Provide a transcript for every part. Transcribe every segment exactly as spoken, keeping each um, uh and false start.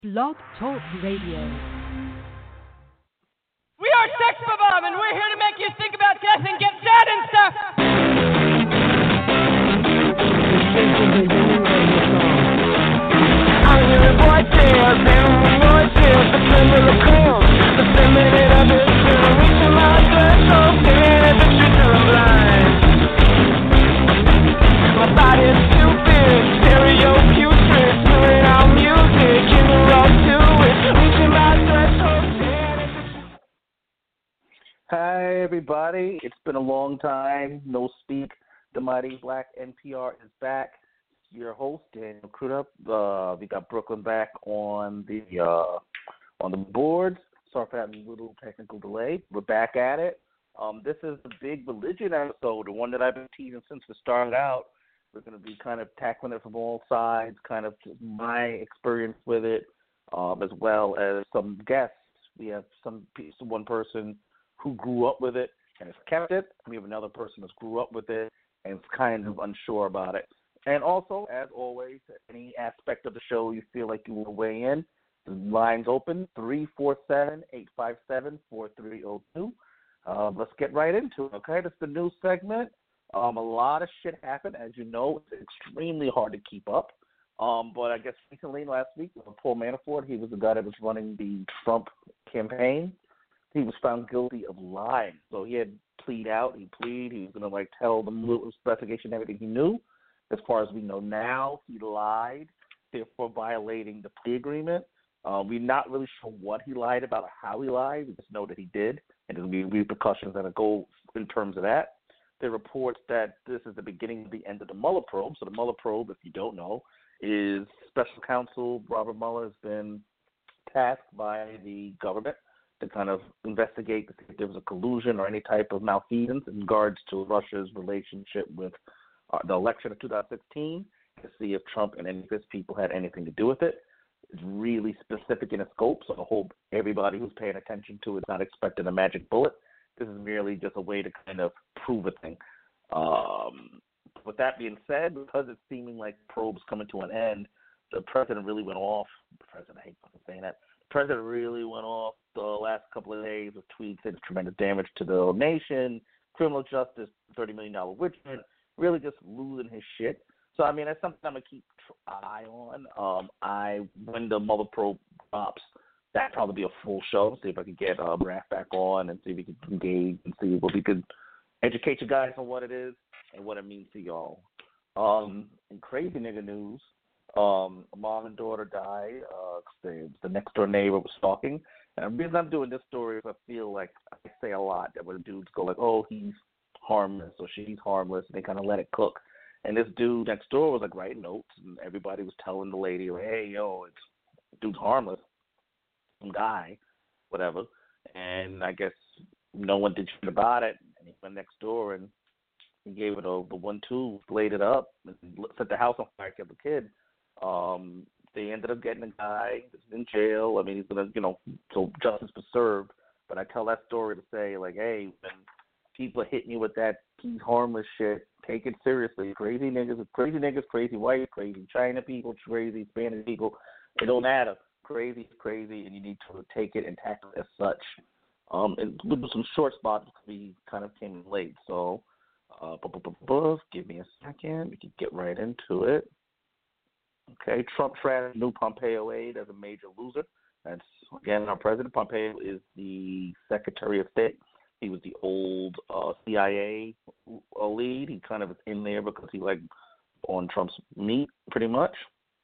Blog Talk Radio. We are Sex Bomb, and we're here to make you think about death and get sad and stuff. I'm hearing voices and voices, the similar calls, the feminine of it, reaching my threshold, feeling as if she's I'm blind. My body's stupid, stereo putrid, spilling out music, giving up to it, reaching my threshold, feeling as if Hi, everybody. It's been a long time. No speak. The Mighty Black N P R is back. Your host, Daniel Crudup. Uh, we got Brooklyn back on the uh, on the boards. Sorry for having a little technical delay. We're back at it. Um, this is the big religion episode, the one that I've been teasing since we started out. We're going to be kind of tackling it from all sides, kind of my experience with it, um, as well as some guests. We have some one person who grew up with it and has kept it. We have another person that's grew up with it and is kind of unsure about it. And also, as always, any aspect of the show you feel like you want to weigh in, the line's open, three four seven, eight five seven, four three zero two. Uh, let's get right into it, okay? This is the news segment. Um, a lot of shit happened. As you know, it's extremely hard to keep up. Um, but I guess recently, last week, Paul Manafort, he was the guy that was running the Trump campaign. He was found guilty of lying. So he had plead out. He plead. He was going to, like, tell the investigation everything he knew. As far as we know now, he lied, therefore violating the plea agreement. Uh, we're not really sure what he lied about or how he lied. We just know that he did, and there's going to be repercussions that go in terms of that. There are reports that this is the beginning of the end of the Mueller probe. So the Mueller probe, if you don't know, is special counsel Robert Mueller has been tasked by the government to kind of investigate to see if there was a collusion or any type of malfeasance in regards to Russia's relationship with uh, the election of two thousand sixteen, to see if Trump and any of his people had anything to do with it. It's really specific in its scope, so I hope everybody who's paying attention to it is not expecting a magic bullet. This is merely just a way to kind of prove a thing. Um, with that being said, because it's seeming like probe's coming to an end, the president really went off. The president, I hate fucking saying that. The president really went off the last couple of days with tweets that tremendous damage to the nation, criminal justice, thirty million dollars witch hunt, really just losing his shit. So, I mean, that's something I'm going to keep an eye on. Um, I When the Mueller probe drops, that'd probably be a full show. See if I can get uh, Raph back on and see if we can engage and see if we could educate you guys on what it is and what it means to y'all. Um, in crazy nigga news, um, a mom and daughter died. Uh, the, the next door neighbor was stalking. And the reason I'm doing this story is I feel like I say a lot that when dudes go like, oh, he's harmless or she's harmless, and they kind of let it cook. And this dude next door was like writing notes, and everybody was telling the lady, like, hey, yo, it's dude's harmless. Some guy, whatever, and I guess no one did shit about it. And he went next door and he gave it a the one two, laid it up, and set the house on fire, killed the kid. Um, they ended up getting a guy that's in jail. I mean, he's gonna, you know, so justice was served. But I tell that story to say, like, hey, when people are hitting you with that he's harmless shit, take it seriously. Crazy niggas, crazy niggas, crazy white, crazy China people, crazy Spanish people. It don't matter. Crazy is crazy, and you need to take it and tackle it as such. Um, and with some short spots, we kind of came in late. So, uh, buh, buh, buh, buh, give me a second. We can get right into it. Okay, Trump trashed new Pompeo aide as a major loser. That's, again, our president. Pompeo is the Secretary of State. He was the old uh, C I A lead. He kind of is in there because he, like, on Trump's meat, pretty much.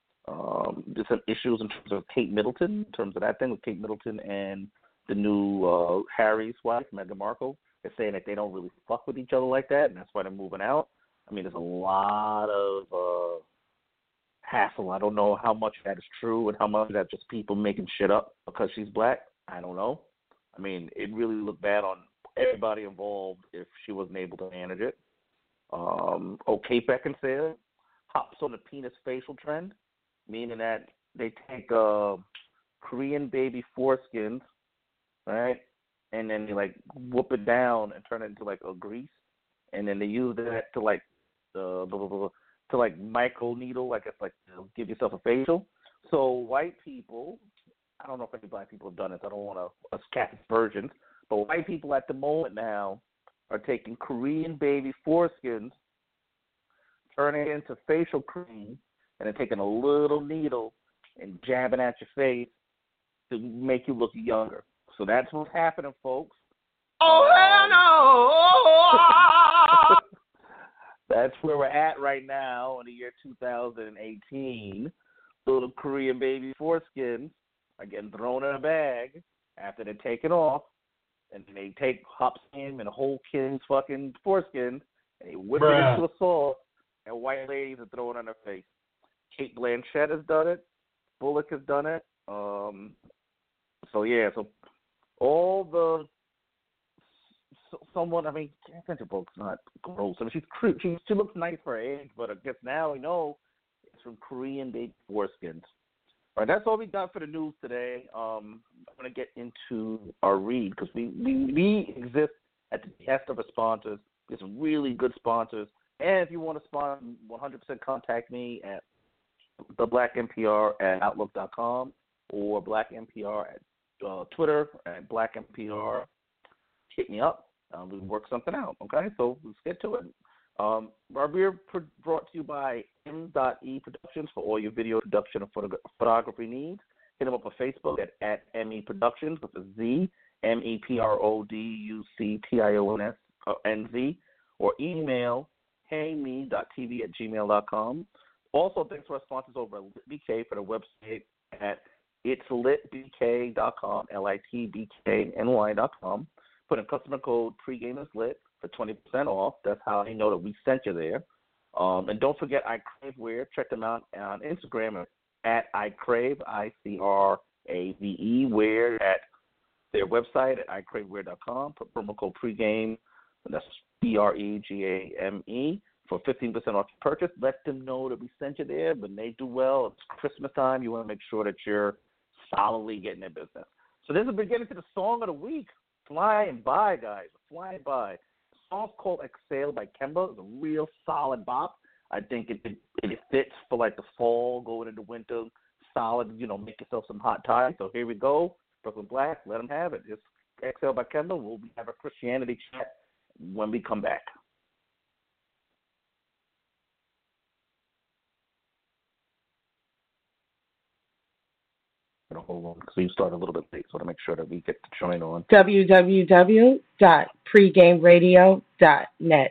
Um, there's some issues in terms of Kate Middleton, in terms of that thing with Kate Middleton and the new uh, Harry's wife, Meghan Markle. They're saying that they don't really fuck with each other like that, and that's why they're moving out. I mean, there's a lot of uh, hassle. I don't know how much that is true and how much that's just people making shit up because she's black. I don't know. I mean, it really looked bad on everybody involved if she wasn't able to manage it. Um, oh, Kate Beckinsale hops on the penis facial trend, meaning that they take uh, Korean baby foreskins, right, and then they, like, whoop it down and turn it into, like, a grease, and then they use that to, like, uh, blah, blah, blah, to, like, micro needle, I guess, like, you know, give yourself a facial. So white people, I don't know if any black people have done this. I don't want to escape versions, but white people at the moment now are taking Korean baby foreskins, turning it into facial cream, and then taking a little needle and jabbing at your face to make you look younger. So that's what's happening, folks. Oh, hell no! That's where we're at right now in the year two thousand eighteen. Little Korean baby foreskins are getting thrown in a bag after they're taken off, and then they take Hop's Kim and a whole Kim's fucking foreskin, and they whip Bruh. it into a sauce, and white ladies are throwing it on their face. Kate Blanchett has done it. Bullock has done it. Um, so, yeah, so all the so, someone, I mean, Sandra Bullock's not gross. I mean, she's cute. She, she looks nice for her age, but I guess now we know it's from Korean baby foreskins. All right, that's all we got for the news today. Um, I'm going to get into our read because we, we, we exist at the behest of our sponsors. There's some really good sponsors. And if you want to sponsor, one hundred percent contact me at the Black N P R at outlook dot com or Black N P R at uh, Twitter at Black N P R. Hit me up. Um, we can work something out, okay? So let's get to it. Um, we're brought to you by M E Productions for all your video production and photo- photography needs. Hit them up on Facebook at, at M E Productions with a Z, M E P R O D U C T I O N S uh, N Z, or email heyme.tv at gmail dot com. Also, thanks to our sponsors over at LitBK for the website at its lit b k dot com, L I T B K N Y dot com. Put in customer code PreGameIsLit for twenty percent off. That's how they know that we sent you there. Um, and don't forget iCraveWear. Check them out on Instagram at iCrave, I C R A V E, wear at their website at i crave wear dot com. Put promo code PreGame, and that's P R E G A M E, for fifteen percent off your purchase. Let them know that we sent you there. When they do well, it's Christmas time. You want to make sure that you're solidly getting their business. So this is the beginning to the song of the week. Flying by, guys. Flying by. The song's called Exhale by Kemba. It's a real solid bop. I think it, it it fits for like the fall, going into winter. Solid, you know, make yourself some hot ties. So here we go. Brooklyn Black, let them have it. It's Exhale by Kemba. We'll have a Christianity chat when we come back. Hold on, because we start a little bit late, so to make sure that we get to join on w w w dot pregame radio dot net.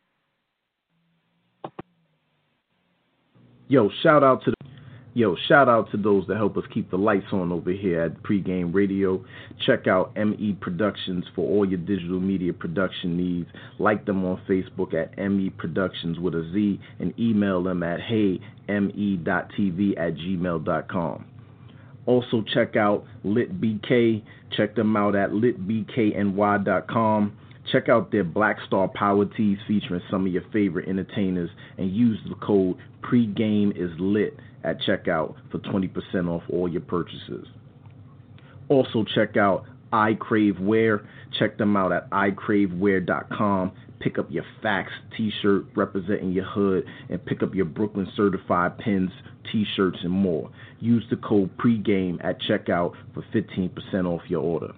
Yo, shout out to the, yo, shout out to those that help us keep the lights on over here at Pregame Radio. Check out M E Productions for all your digital media production needs. Like them on Facebook at M E Productions with a Z, and email them at hey m e dot t v at gmail dot com. Also, check out Lit B K. Check them out at lit b k n y dot com. Check out their Black Star Power Tees featuring some of your favorite entertainers, and use the code PreGameIsLit at checkout for twenty percent off all your purchases. Also, check out iCraveWear. Check them out at i crave wear dot com. Pick up your Facts t-shirt representing your hood, and pick up your Brooklyn certified pins, t-shirts, and more. Use the code PREGAME at checkout for fifteen percent off your order.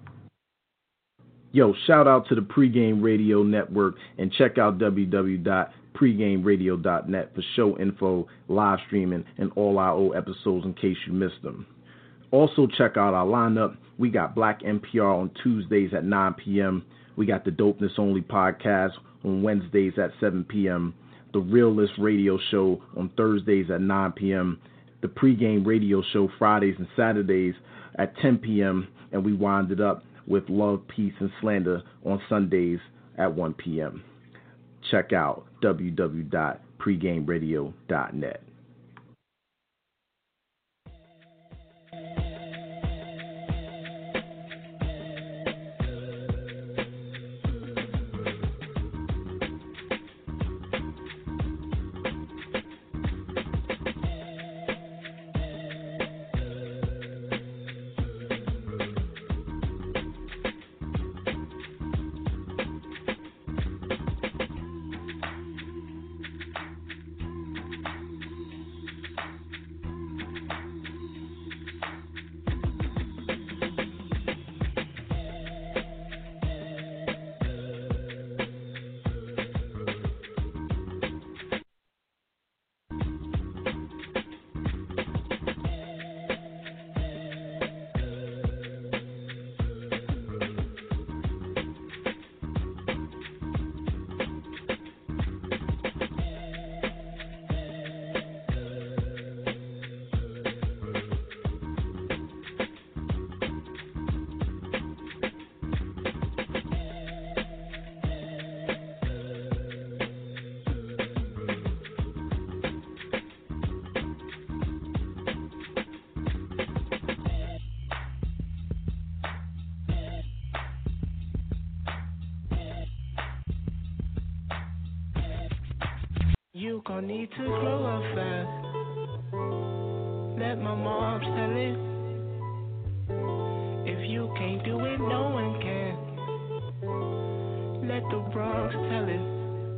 Yo, shout out to the Pregame Radio Network, and check out w w w dot pregame radio dot net for show info, live streaming, and all our old episodes in case you missed them. Also, check out our lineup. We got Black N P R on Tuesdays at nine p.m. We got the Dopeness Only podcast on Wednesdays at seven p.m. The Realist Radio Show on Thursdays at nine p.m. The Pregame Radio Show Fridays and Saturdays at ten p.m. And we wind it up with Love, Peace, and Slander on Sundays at one p.m. Check out w w w dot pregame radio dot net. you gon' need to grow up fast. Let my moms tell it. If you can't do it, no one can. Let the Bronx tell it.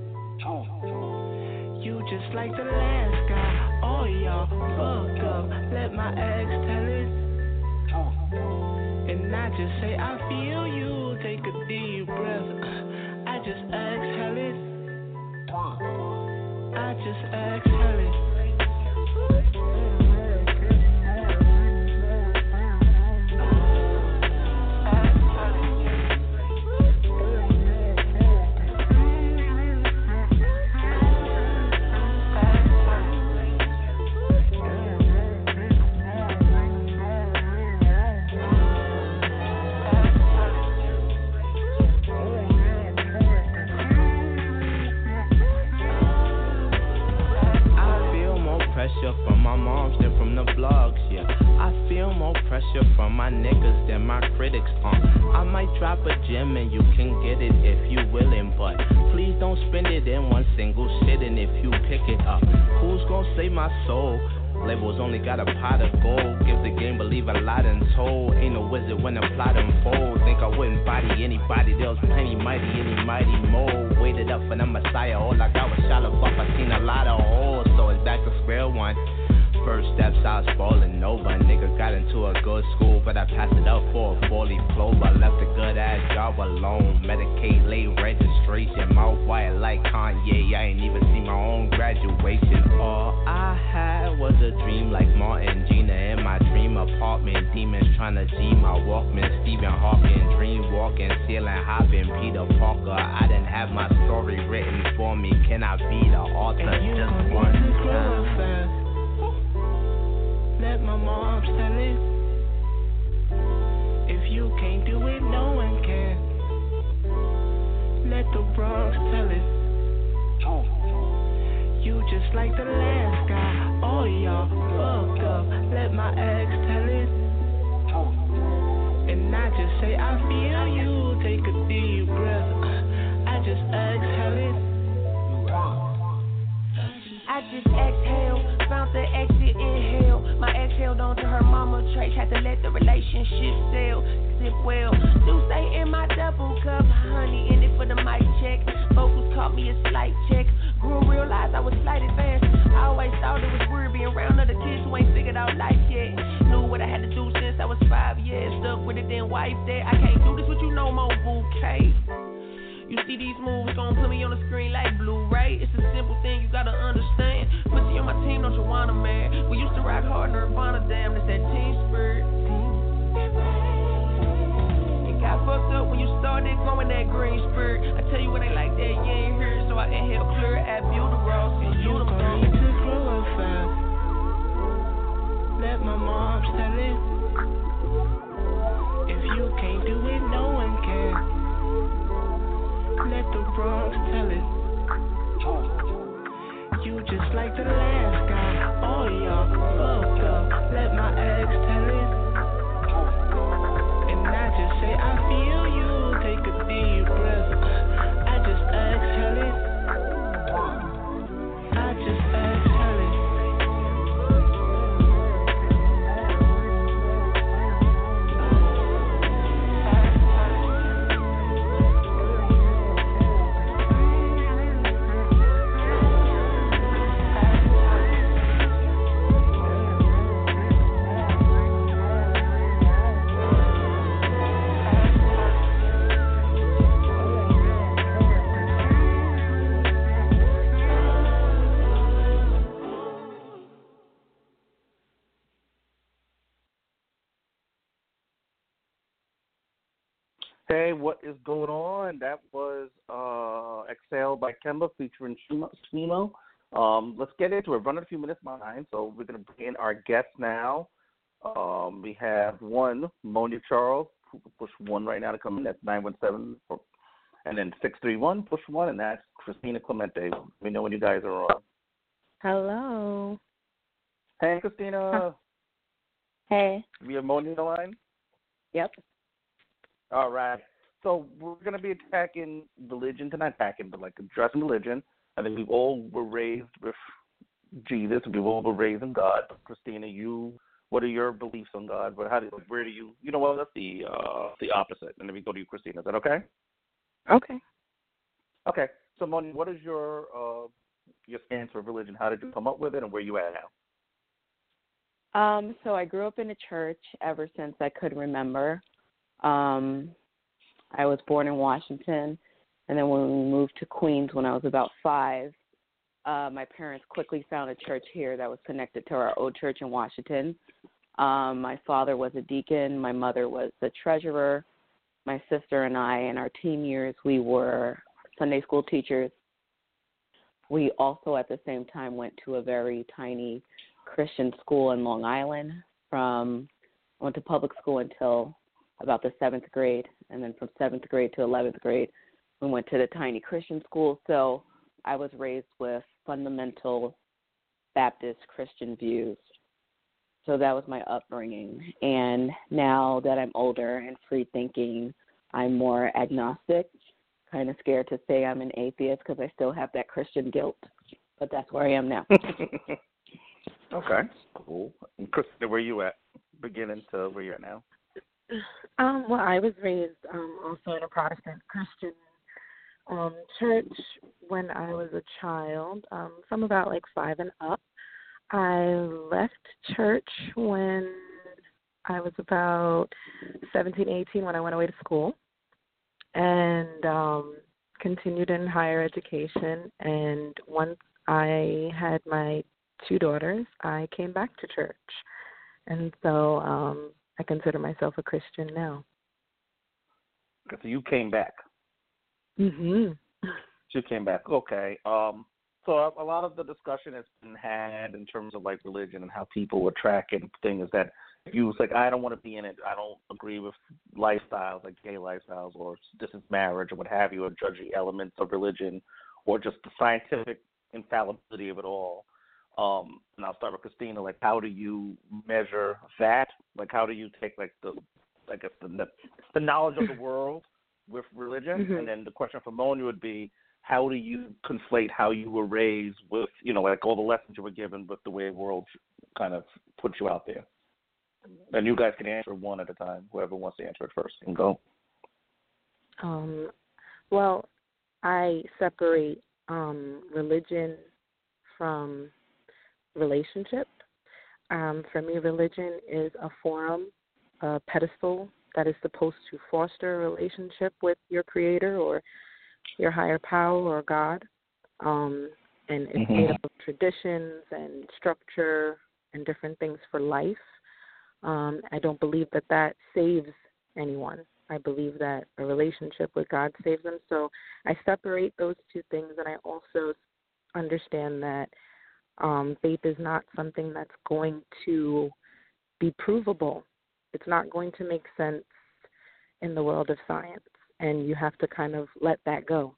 You just like the last guy. All y'all fucked up. Let my ex tell it. And I just say I feel you. Take a deep breath. I just exhale it. I just exhale it. From my moms than from the blogs, yeah. I feel more pressure from my niggas than my critics, uh. I might drop a gem and you can get it if you willing, but please don't spend it in one single sitting if you pick it up. Who's gonna save my soul? Labels only got a pot of gold. Give the game, believe a lot untold. Ain't no wizard when the plot unfolds. Think I wouldn't body anybody. There was plenty mighty, any mighty mold. Waited up for the Messiah. All I got was shot of buff. I seen a lot of holes, so it's back to square one. First steps, I was falling over. Nigga got into a good school, but I passed it up for a four-leaf clover. Left a good ass job alone. Medicaid, late registration. Mouth wide like Kanye. I ain't even seen my own graduation. All I had was a dream like Martin, Gina in my dream apartment. Demons trying to G my Walkman. Stephen Hawking, dream walking, ceiling hopping. Peter Parker, I didn't have my story written for me. Can I be the author just one time? Let my moms tell it. If you can't do it, no one can. Let the Bronx tell it. You just like the last guy. All y'all fucked up. Let my ex tell it. And I just say I feel you. Take a deep breath. I just exhale it. I just exhale, found the exit, inhale. My exhale on to her mama trace, had to let the relationship sail. Sip well, do stay in my double cup, honey in it for the mic check. Vocals caught me a slight check. Grew realized I was slight advanced. I always thought it was weird being around other kids who ain't figured out life yet. Knew what I had to do since I was five years. Stuck with it, then wife that I can't do this with you no more, bouquet. You see these moves gon' put me on the screen like Blu-ray. It's a simple thing you gotta understand. Pussy on my team, don't you wanna, man? We used to rock hard, Nirvana, damn, it's that team spirit. It got fucked up when you started going that green spirit. I tell you when they like that, you ain't heard, so I inhale clear at Buterol. And you gon' need to grow up fast. Let my moms tell it. If you can't do it, no one can. Let the Bronx tell it. You just like the last guy. All y'all fucked up. Let my ex tell it. And I just say I feel you. Take a deep breath. I just exhale it. I just exhale it. Hey, what is going on? That was uh, Exhale by Kemba featuring Shimo. Um, let's get into it. We're running a few minutes behind, so we're going to bring in our guests now. Um, we have one, Monia Charles, push one right now to come in. That's nine one seven. And then six three one, push one, and that's Christina Clemente. We know when you guys are on. Hello. Hey, Christina. Hey. We have Monia on the line? Yep. All right. So we're going to be attacking religion tonight, attacking, but like addressing religion. I think we all were raised with Jesus. We all were raised in God. Christina, you, what are your beliefs on God? But how do, where do you, you know what, that's the, uh, the opposite. And then we go to you, Christina. Is that okay? Okay. Okay. So, Moni, what is your uh, your stance for religion? How did you come up with it, and where you at now? Um, so I grew up in a church ever since I could remember. Um, I was born in Washington, and then when we moved to Queens when I was about five, uh, my parents quickly found a church here that was connected to our old church in Washington. Um, my father was a deacon. My mother was the treasurer. My sister and I, in our teen years, we were Sunday school teachers. We also at the same time went to a very tiny Christian school in Long Island. From went to public school until about the seventh grade, and then from seventh grade to eleventh grade, we went to the tiny Christian school. So I was raised with fundamental Baptist Christian views. So that was my upbringing. And now that I'm older and free thinking, I'm more agnostic. Kind of scared to say I'm an atheist because I still have that Christian guilt, but that's where I am now. Okay, cool. And Christina, where you at? Beginning to where you're at now? Um, well, I was raised um, also in a Protestant Christian um, church when I was a child, um, from about like five and up. I left church when I was about seventeen, eighteen when I went away to school, and um, continued in higher education. And once I had my two daughters, I came back to church. And so um, I consider myself a Christian now. So you came back. Mm-hmm. You came back. Okay. Um, so a, a lot of the discussion has been had in terms of like religion and how people are tracking things that you was like, I don't want to be in it. I don't agree with lifestyles like gay lifestyles or this is marriage or what have you, or judgy elements of religion or just the scientific infallibility of it all. Um, and I'll start with Christina. Like, how do you measure that? Like, how do you take like the, I guess the the knowledge of the world with religion? Mm-hmm. And then the question for Moni would be, how do you conflate how you were raised with, you know, like all the lessons you were given with the way the world kind of puts you out there? And you guys can answer one at a time. Whoever wants to answer it first can go. Um, well, I separate um, religion from relationship. Um, for me, religion is a forum, a pedestal that is supposed to foster a relationship with your creator or your higher power or God. Um, and it's mm-hmm. made up of traditions and structure and different things for life. Um, I don't believe that that saves anyone. I believe that a relationship with God saves them. So I separate those two things, and I also understand that um, faith is not something that's going to be provable. It's not going to make sense in the world of science, and you have to kind of let that go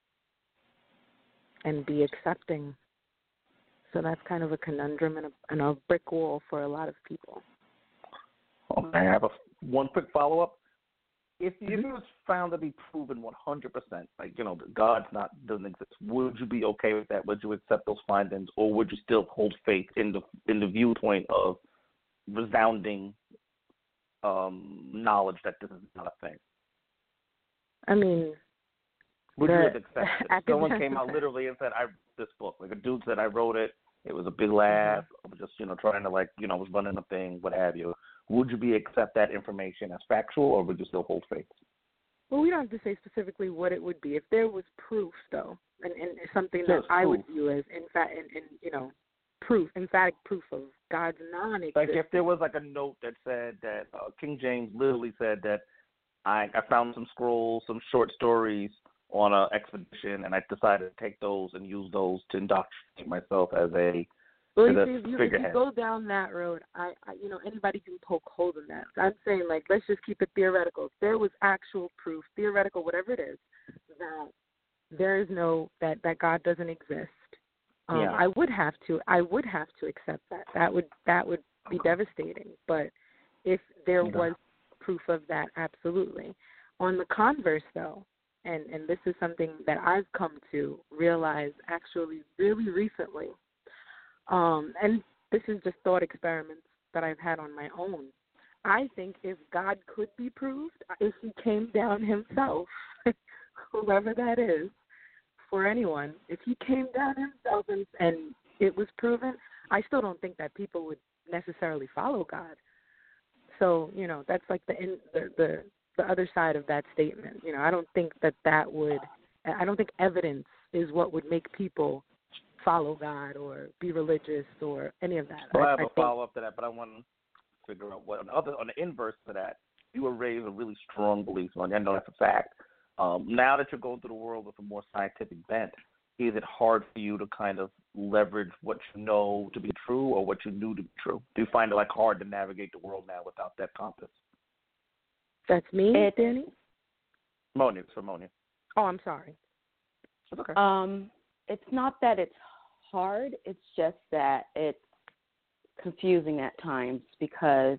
and be accepting. So that's kind of a conundrum and a, and a brick wall for a lot of people. Okay, I have a one quick follow-up. If you was found to be proven one hundred percent, like, you know, God's not doesn't exist, would you be okay with that? Would you accept those findings, or would you still hold faith in the in the viewpoint of resounding um, knowledge that this is not a thing? I mean, would the, you have accepted it? Someone came out literally and said, "I wrote this book." Like a dude said, "I wrote it. It was a big laugh. I was just, you know, trying to like, you know, I was running a thing, what have you." Would you be accept that information as factual, or would you still hold faith? Well, we don't have to say specifically what it would be. If there was proof, though, and, and something There's that I proof. would view as, in fact, and, and you know, proof, emphatic proof of God's non-existence. Like if there was like a note that said that uh, King James literally said that I, I found some scrolls, some short stories on an expedition, and I decided to take those and use those to indoctrinate myself as a Well, as you a see, if you, if you figurehead. go down that road, I, I, you know, anybody can poke holes in that. I'm saying, like, let's just keep it theoretical. If there was actual proof, theoretical, whatever it is, that there is no that, that God doesn't exist, um, yeah. I would have to. I would have to accept that. That would that would be devastating. But if there Okay. was proof of that, absolutely. On the converse, though, and, and this is something that I've come to realize actually really recently. Um, and this is just thought experiments that I've had on my own. I think if God could be proved, if he came down himself, whoever that is, for anyone, if he came down himself and, and it was proven, I still don't think that people would necessarily follow God. So, you know, that's like the in, the, the the other side of that statement. You know, I don't think that that would, I don't think evidence is what would make people follow God or be religious or any of that. Well, I, I have I a think, follow-up to that, but I want to figure out what, on the, other, on the inverse to that, you were raised with really strong beliefs on you. I know that's a fact. Um, now that you're going through the world with a more scientific bent, is it hard for you to kind of leverage what you know to be true or what you knew to be true? Do you find it like hard to navigate the world now without that compass? That's me, It, Danny? Moni, it's for Moni. Oh, I'm sorry. It's okay. Um, it's not that it's hard. It's just that it's confusing at times because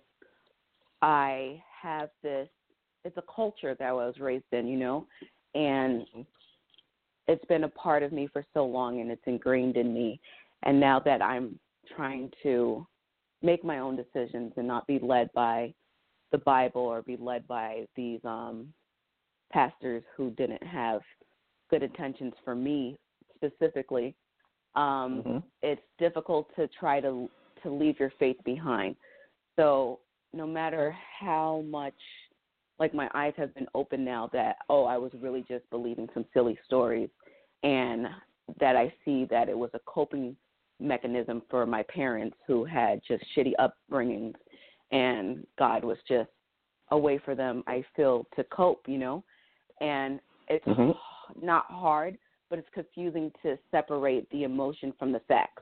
I have this, it's a culture that I was raised in, you know, and it's been a part of me for so long and it's ingrained in me. And now that I'm trying to make my own decisions and not be led by the Bible or be led by these um, pastors who didn't have good intentions for me specifically, um, mm-hmm. it's difficult to try to to leave your faith behind. So no matter how much, like my eyes have been open now that, oh, I was really just believing some silly stories and that I see that it was a coping mechanism for my parents who had just shitty upbringings and God was just a way for them, I feel, to cope, you know. And it's mm-hmm. not hard, but it's confusing to separate the emotion from the facts.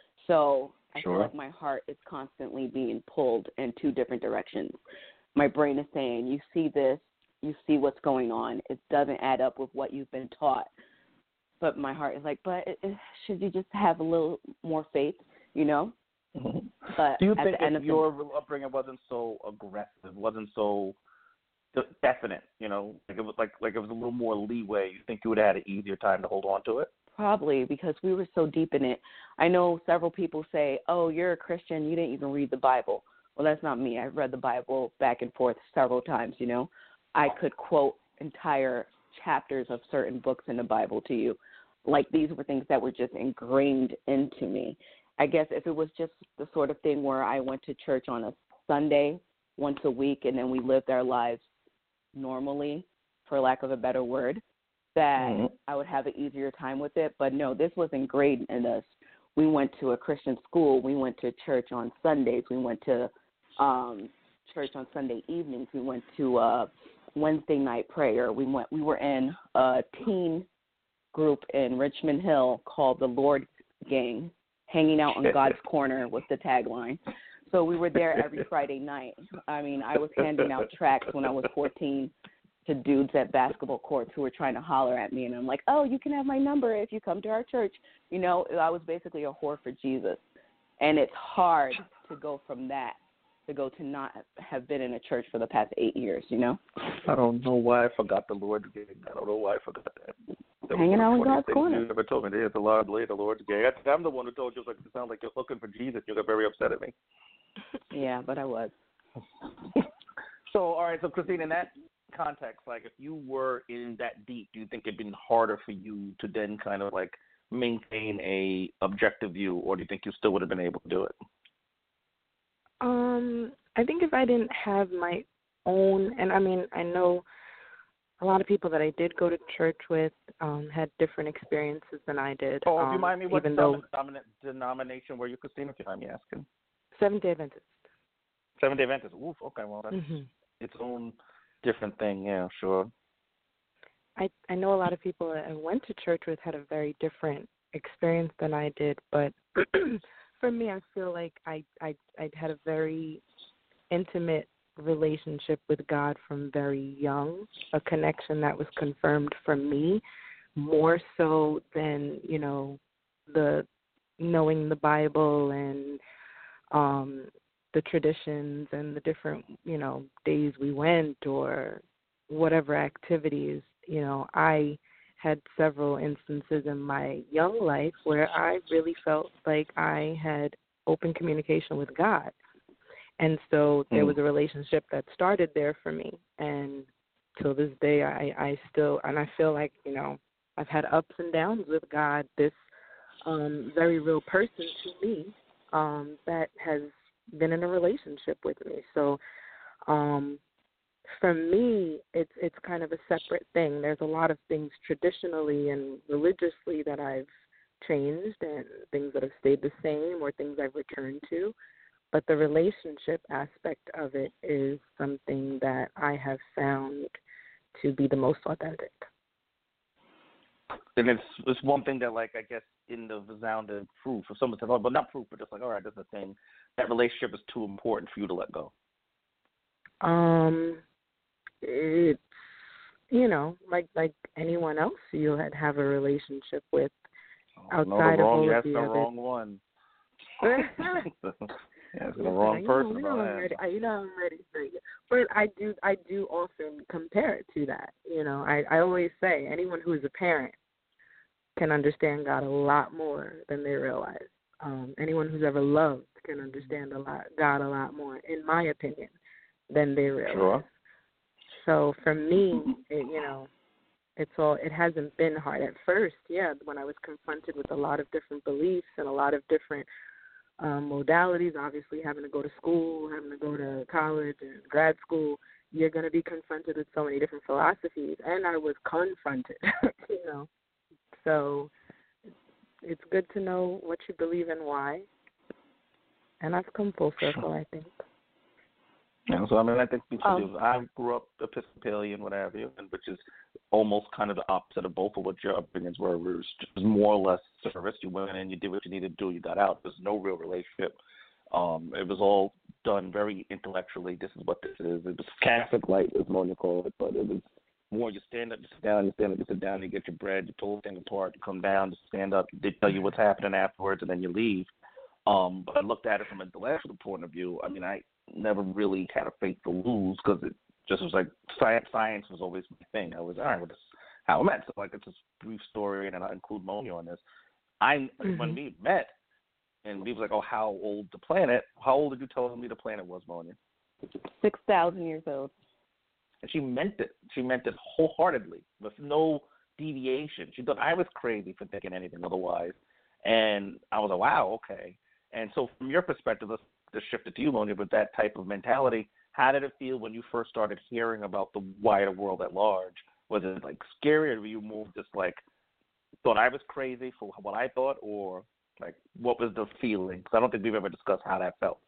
So I sure. feel like my heart is constantly being pulled in two different directions. My brain is saying, you see this, you see what's going on. It doesn't add up with what you've been taught. But my heart is like, but it, it, should you just have a little more faith, you know? Mm-hmm. But do you at think the end if of your the, upbringing wasn't so aggressive, wasn't so definite, you know, like it was like like it was a little more leeway, you think you would have had an easier time to hold on to it? Probably, because we were so deep in it. I know several people say, oh, you're a Christian, you didn't even read the Bible. Well, that's not me. I've read the Bible back and forth several times, you know. I could quote entire chapters of certain books in the Bible to you. Like these were things that were just ingrained into me. I guess if it was just the sort of thing where I went to church on a Sunday once a week and then we lived our lives normally, for lack of a better word, that mm-hmm. I would have an easier time with it. But no, this was ingrained in us. We went to a Christian school. We went to church on Sundays. We went to um, church on Sunday evenings. We went to uh, Wednesday night prayer. We went. We were in a teen group in Richmond Hill called the Lord Gang, hanging out on God's corner was the tagline. So we were there every Friday night. I mean, I was handing out tracts when I was fourteen to dudes at basketball courts who were trying to holler at me. And I'm like, oh, you can have my number if you come to our church. You know, I was basically a whore for Jesus. And it's hard to go from that to go to not have been in a church for the past eight years, you know? I don't know why I forgot the Lord's Gang. I don't know why I forgot that. that Hanging out in God's corner. You never told me there's a Lord, the Lord's Gang. I, I'm the one who told you, like, it sounds like you're looking for Jesus. You got very upset at me. Yeah, but I was. So, all right, so Christine, in that context, like if you were in that deep, do you think it'd been harder for you to then kind of like maintain a objective view, or do you think you still would have been able to do it? Um, I think if I didn't have my own, and I mean, I know a lot of people that I did go to church with um, had different experiences than I did. Oh, um, if you mind me, what even though dominant denomination were you, Christine, if you mind me asking? Seventh-day Adventist. Seventh-day Adventist. Oof, okay, well, that's mm-hmm. its own different thing, yeah, sure. I I know a lot of people that I went to church with had a very different experience than I did, but for me, I feel like I, I I had a very intimate relationship with God from very young, a connection that was confirmed for me more so than, you know, the knowing the Bible and um the traditions and the different, you know, days we went or whatever activities you know, I had several instances in my young life where I really felt like I had open communication with God. And so there was a relationship that started there for me. And till this day, I, I still, and I feel like, you know, I've had ups and downs with God, this um, very real person to me um, that has been in a relationship with me. So um, for me, it's it's kind of a separate thing. There's a lot of things traditionally and religiously that I've changed and things that have stayed the same or things I've returned to. But the relationship aspect of it is something that I have found to be the most authentic. And it's it's one thing that, like, I guess in the resounding proof, or someone says, oh, but not proof, but just like, all right, that's the thing. That relationship is too important for you to let go. Um, it's, you know, like like anyone else you had have a relationship with outside no, the wrong, of all yes, of the the other. wrong one. Yeah, it's the wrong you person. Know, you, know I'm ready, you know I'm ready for you. But I do I do often compare it to that. You know, I, I always say anyone who is a parent can understand God a lot more than they realize. Um, anyone who's ever loved can understand a lot God a lot more, in my opinion, than they realize. Sure. So for me, it, you know, it's all it hasn't been hard at first. Yeah, when I was confronted with a lot of different beliefs and a lot of different Um, modalities, obviously having to go to school, having to go to college and grad school, you're going to be confronted with so many different philosophies, and I was confronted, you know. So it's good to know what you believe and why, and I've come full circle, I think. Yeah, so I mean, I think people um, do. I grew up Episcopalian, whatever, and which is almost kind of the opposite of both of what your upbringings were. It was just more or less service. You went in, you did what you needed to do, you got out. There's no real relationship. Um, it was all done very intellectually. This is what this is. It was Catholic light, as Monia called it, but it was more you stand up, you sit down, you stand up, you sit down, you get your bread, you pull the thing apart, you come down, you stand up, they tell you what's happening afterwards, and then you leave. Um, but I looked at it from an intellectual point of view. I mean, I never really had a faith to lose because it just was like science. Science was always my thing. I was all right. Well, this is how I met. So like it's this brief story, and I include Monia on this. I mm-hmm. when we met, and he was like, "Oh, how old the planet? How old did you tell me the planet was, Monia?" Six thousand years old. And she meant it. She meant it wholeheartedly, with no deviation. She thought I was crazy for thinking anything otherwise, and I was like, "Wow, okay." And so, from your perspective, let's just shift it to you, Monia, with that type of mentality. How did it feel when you first started hearing about the wider world at large? Was it like scary, or were you more just like thought I was crazy for what I thought, or like what was the feeling? Because I don't think we've ever discussed how that felt.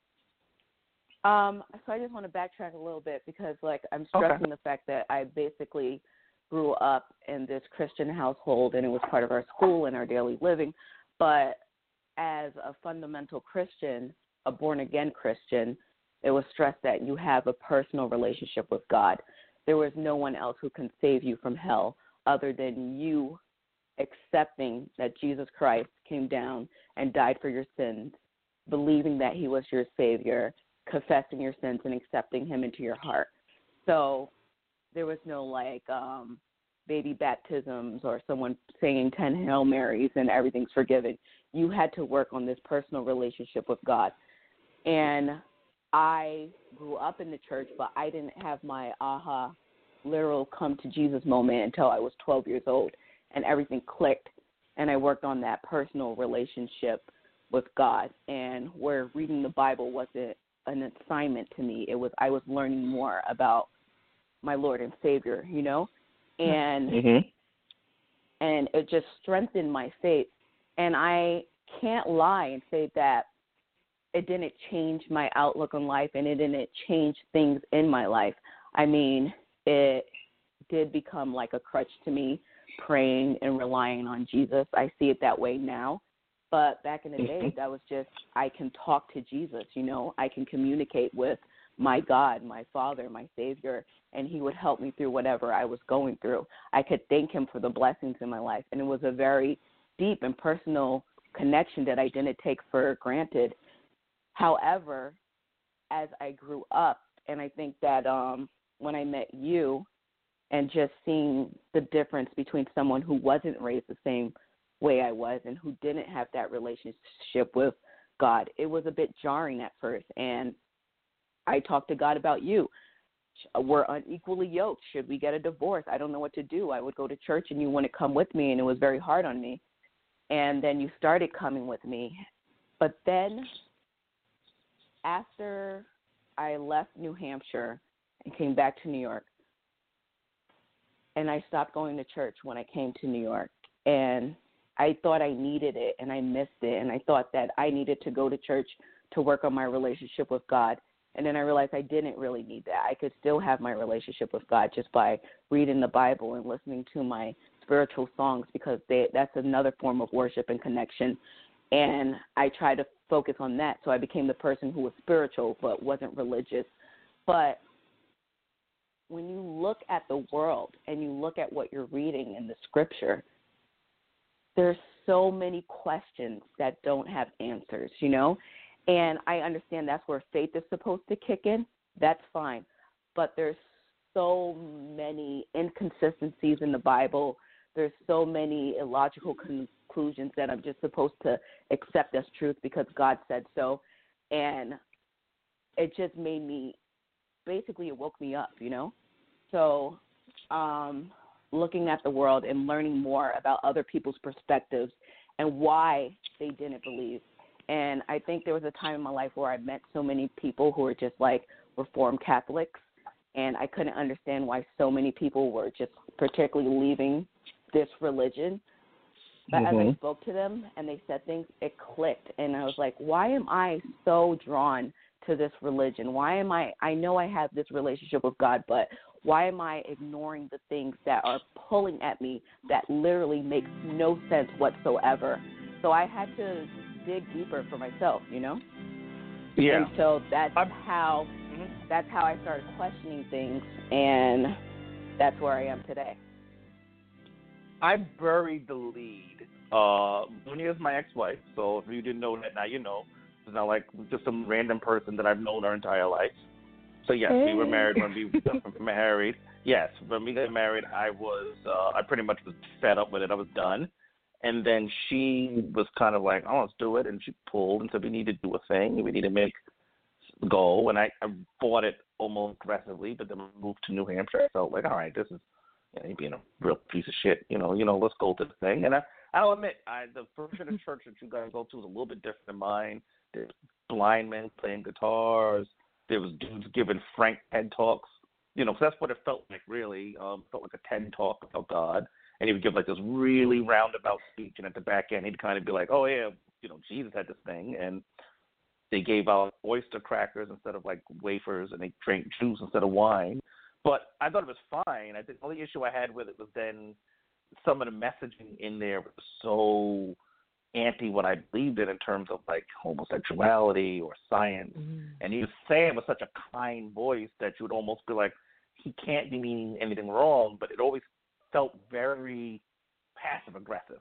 Um, so I just want to backtrack a little bit because, like, I'm stressing okay. the fact that I basically grew up in this Christian household, and it was part of our school and our daily living, but as a fundamental Christian, a born-again Christian, it was stressed that you have a personal relationship with God. There was no one else who can save you from hell other than you accepting that Jesus Christ came down and died for your sins, believing that he was your Savior, confessing your sins, and accepting him into your heart. So there was no, like, um, baby baptisms or someone saying ten Hail Marys and everything's forgiven. You had to work on this personal relationship with God. And I grew up in the church, but I didn't have my aha, literal come to Jesus moment until I was twelve years old, and everything clicked, and I worked on that personal relationship with God. And where reading the Bible wasn't an assignment to me, it was I was learning more about my Lord and Savior, you know, and mm-hmm. and it just strengthened my faith. And I can't lie and say that it didn't change my outlook on life, and it didn't change things in my life. I mean, it did become like a crutch to me, praying and relying on Jesus. I see it that way now. But back in the day, that was just, I can talk to Jesus, you know. I can communicate with my God, my Father, my Savior, and he would help me through whatever I was going through. I could thank him for the blessings in my life. And it was a very deep and personal connection that I didn't take for granted. However, as I grew up, and I think that um, when I met you, and just seeing the difference between someone who wasn't raised the same way I was and who didn't have that relationship with God. It was a bit jarring at first, and I talked to God about you. We're unequally yoked. Should we get a divorce? I don't know what to do. I would go to church and you wouldn't come with me, and it was very hard on me. And then you started coming with me. But then after I left New Hampshire and came back to New York, and I stopped going to church when I came to New York, and I thought I needed it and I missed it, and I thought that I needed to go to church to work on my relationship with God. And then I realized I didn't really need that. I could still have my relationship with God just by reading the Bible and listening to my spiritual songs, because they, that's another form of worship and connection. And I tried to focus on that, so I became the person who was spiritual but wasn't religious. But when you look at the world and you look at what you're reading in the scripture, there's so many questions that don't have answers, you know? And I understand that's where faith is supposed to kick in. That's fine. But there's so many inconsistencies in the Bible. There's so many illogical conclusions that I'm just supposed to accept as truth because God said so. And it just made me, basically it woke me up, you know? So um, looking at the world and learning more about other people's perspectives and why they didn't believe. And I think there was a time in my life where I met so many people who were just like Reformed Catholics, and I couldn't understand why so many people were just particularly leaving this religion. But mm-hmm. as I spoke to them and they said things, it clicked. And I was like, why am I so drawn to this religion? Why am I, I know I have this relationship with God, but why am I ignoring the things that are pulling at me that literally makes no sense whatsoever? So I had to dig deeper for myself, you know? Yeah. And so that's I'm, how that's how I started questioning things, and that's where I am today. I buried the lead. Uh, Mooney is my ex-wife, so if you didn't know that, now you know. It's not like just some random person that I've known our entire life. So yes, hey. we were married when we got married. Yes, when we got married, I was uh, I pretty much was fed up with it. I was done. And then she was kind of like, oh, let's do it. And she pulled and said, we need to do a thing. We need to make go. And I, I fought it almost aggressively, but then we moved to New Hampshire. I felt like, all right, this is, you know, you being a real piece of shit. You know, you know, let's go to the thing. And I, I'll admit, I, the version of church that you guys go to is a little bit different than mine. There's blind men playing guitars. There was dudes giving frank TED Talks. You know, 'cause that's what it felt like, really. Um, it felt like a TED Talk about God. And he would give like this really roundabout speech, and at the back end, he'd kind of be like, "Oh yeah, you know, Jesus had this thing," and they gave out oyster crackers instead of like wafers, and they drank juice instead of wine. But I thought it was fine. I think the only issue I had with it was then some of the messaging in there was so anti what I believed in in terms of like homosexuality or science, mm-hmm. and he was saying it with such a kind voice that you would almost be like, he can't be meaning anything wrong, but it always felt very passive-aggressive.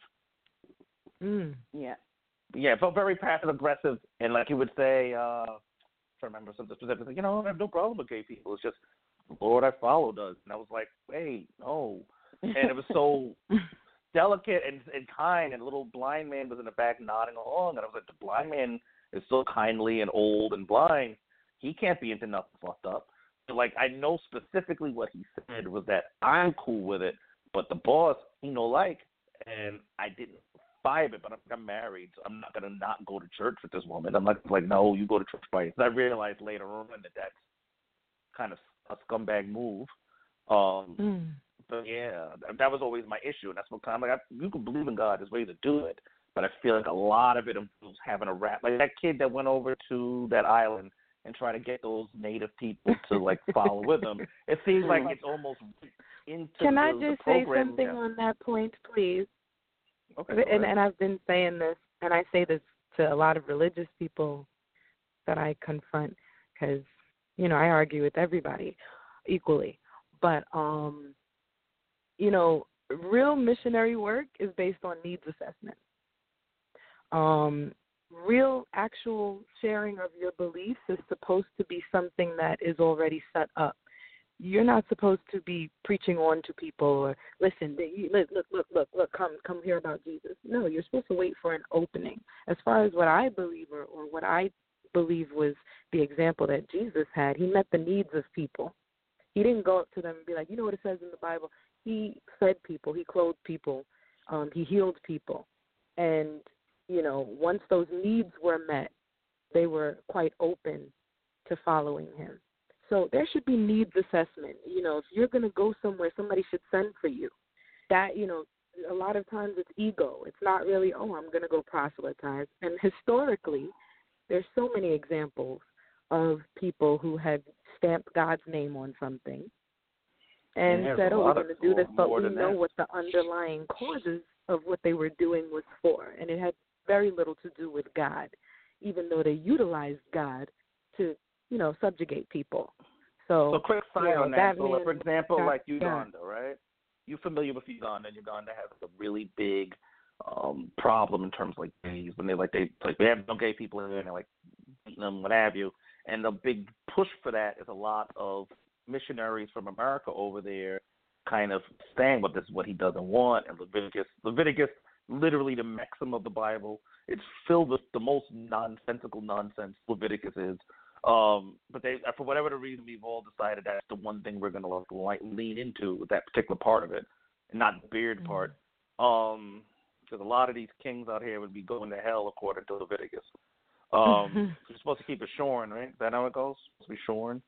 Mm. Yeah. Yeah, it felt very passive-aggressive, and like he would say, uh, I'm trying to remember something specific, you know, I have no problem with gay people. It's just the Lord I follow does. And I was like, wait, no. And it was so delicate and, and kind, and a little blind man was in the back nodding along, and I was like, the blind man is so kindly and old and blind, he can't be into nothing fucked up. So, like, I know specifically what he said was that I'm cool with it, but the boss, he no like, and I didn't vibe it, but I'm, I'm married, so I'm not going to not go to church with this woman. I'm not like, no, you go to church by yourself. I realized later on that that's kind of a scumbag move. Um, mm. But, yeah, that was always my issue, and that's what kind of, like, I, you can believe in God, there's ways to do it, but I feel like a lot of it involves having a rap. Like that kid that went over to that island and try to get those native people to, like, follow with them. It seems like it's almost into Can the, I just the say program. something yeah. on that point, please? Okay. And, and I've been saying this, and I say this to a lot of religious people that I confront because, you know, I argue with everybody equally. But, um, you know, real missionary work is based on needs assessment. Um, real actual sharing of your beliefs is supposed to be something that is already set up. you're not supposed to be preaching on to people or listen, they, look, look, look, look, look, come, come hear about Jesus. No, you're supposed to wait for an opening. As far as what I believe or, or what I believe was the example that Jesus had, he met the needs of people. He didn't go up to them and be like, you know what it says in the Bible? He fed people, he clothed people, um, he healed people. And, you know, once those needs were met, they were quite open to following him. So there should be needs assessment. You know, if you're going to go somewhere, somebody should send for you. That, you know, a lot of times it's ego. It's not really, oh, I'm going to go proselytize. And historically, there's so many examples of people who had stamped God's name on something and said, oh, we're going to do this, but we know what the underlying causes of what they were doing was for. And it had very little to do with God, even though they utilized God to, you know, subjugate people. So, so quick side you know, on that. that So, like, for example, God, like Uganda, God. right? You're familiar with Uganda, and Uganda has a really big um, problem in terms of, like, gays. When they, like, they, like, they have no gay people in there, and they're, like, beating them, what have you. And the big push for that is a lot of missionaries from America over there kind of saying, well, this is what he doesn't want. And Leviticus, Leviticus, literally the maxim of the Bible, it's filled with the most nonsensical nonsense Leviticus is. Um, but they, for whatever the reason, we've all decided that's the one thing we're going to like, lean into with that particular part of it, and not the beard mm-hmm. part. Um, because a lot of these kings out here would be going to hell according to Leviticus. Um, mm-hmm. You're supposed to keep it shorn, right? Is that how it goes? Supposed to be shorn?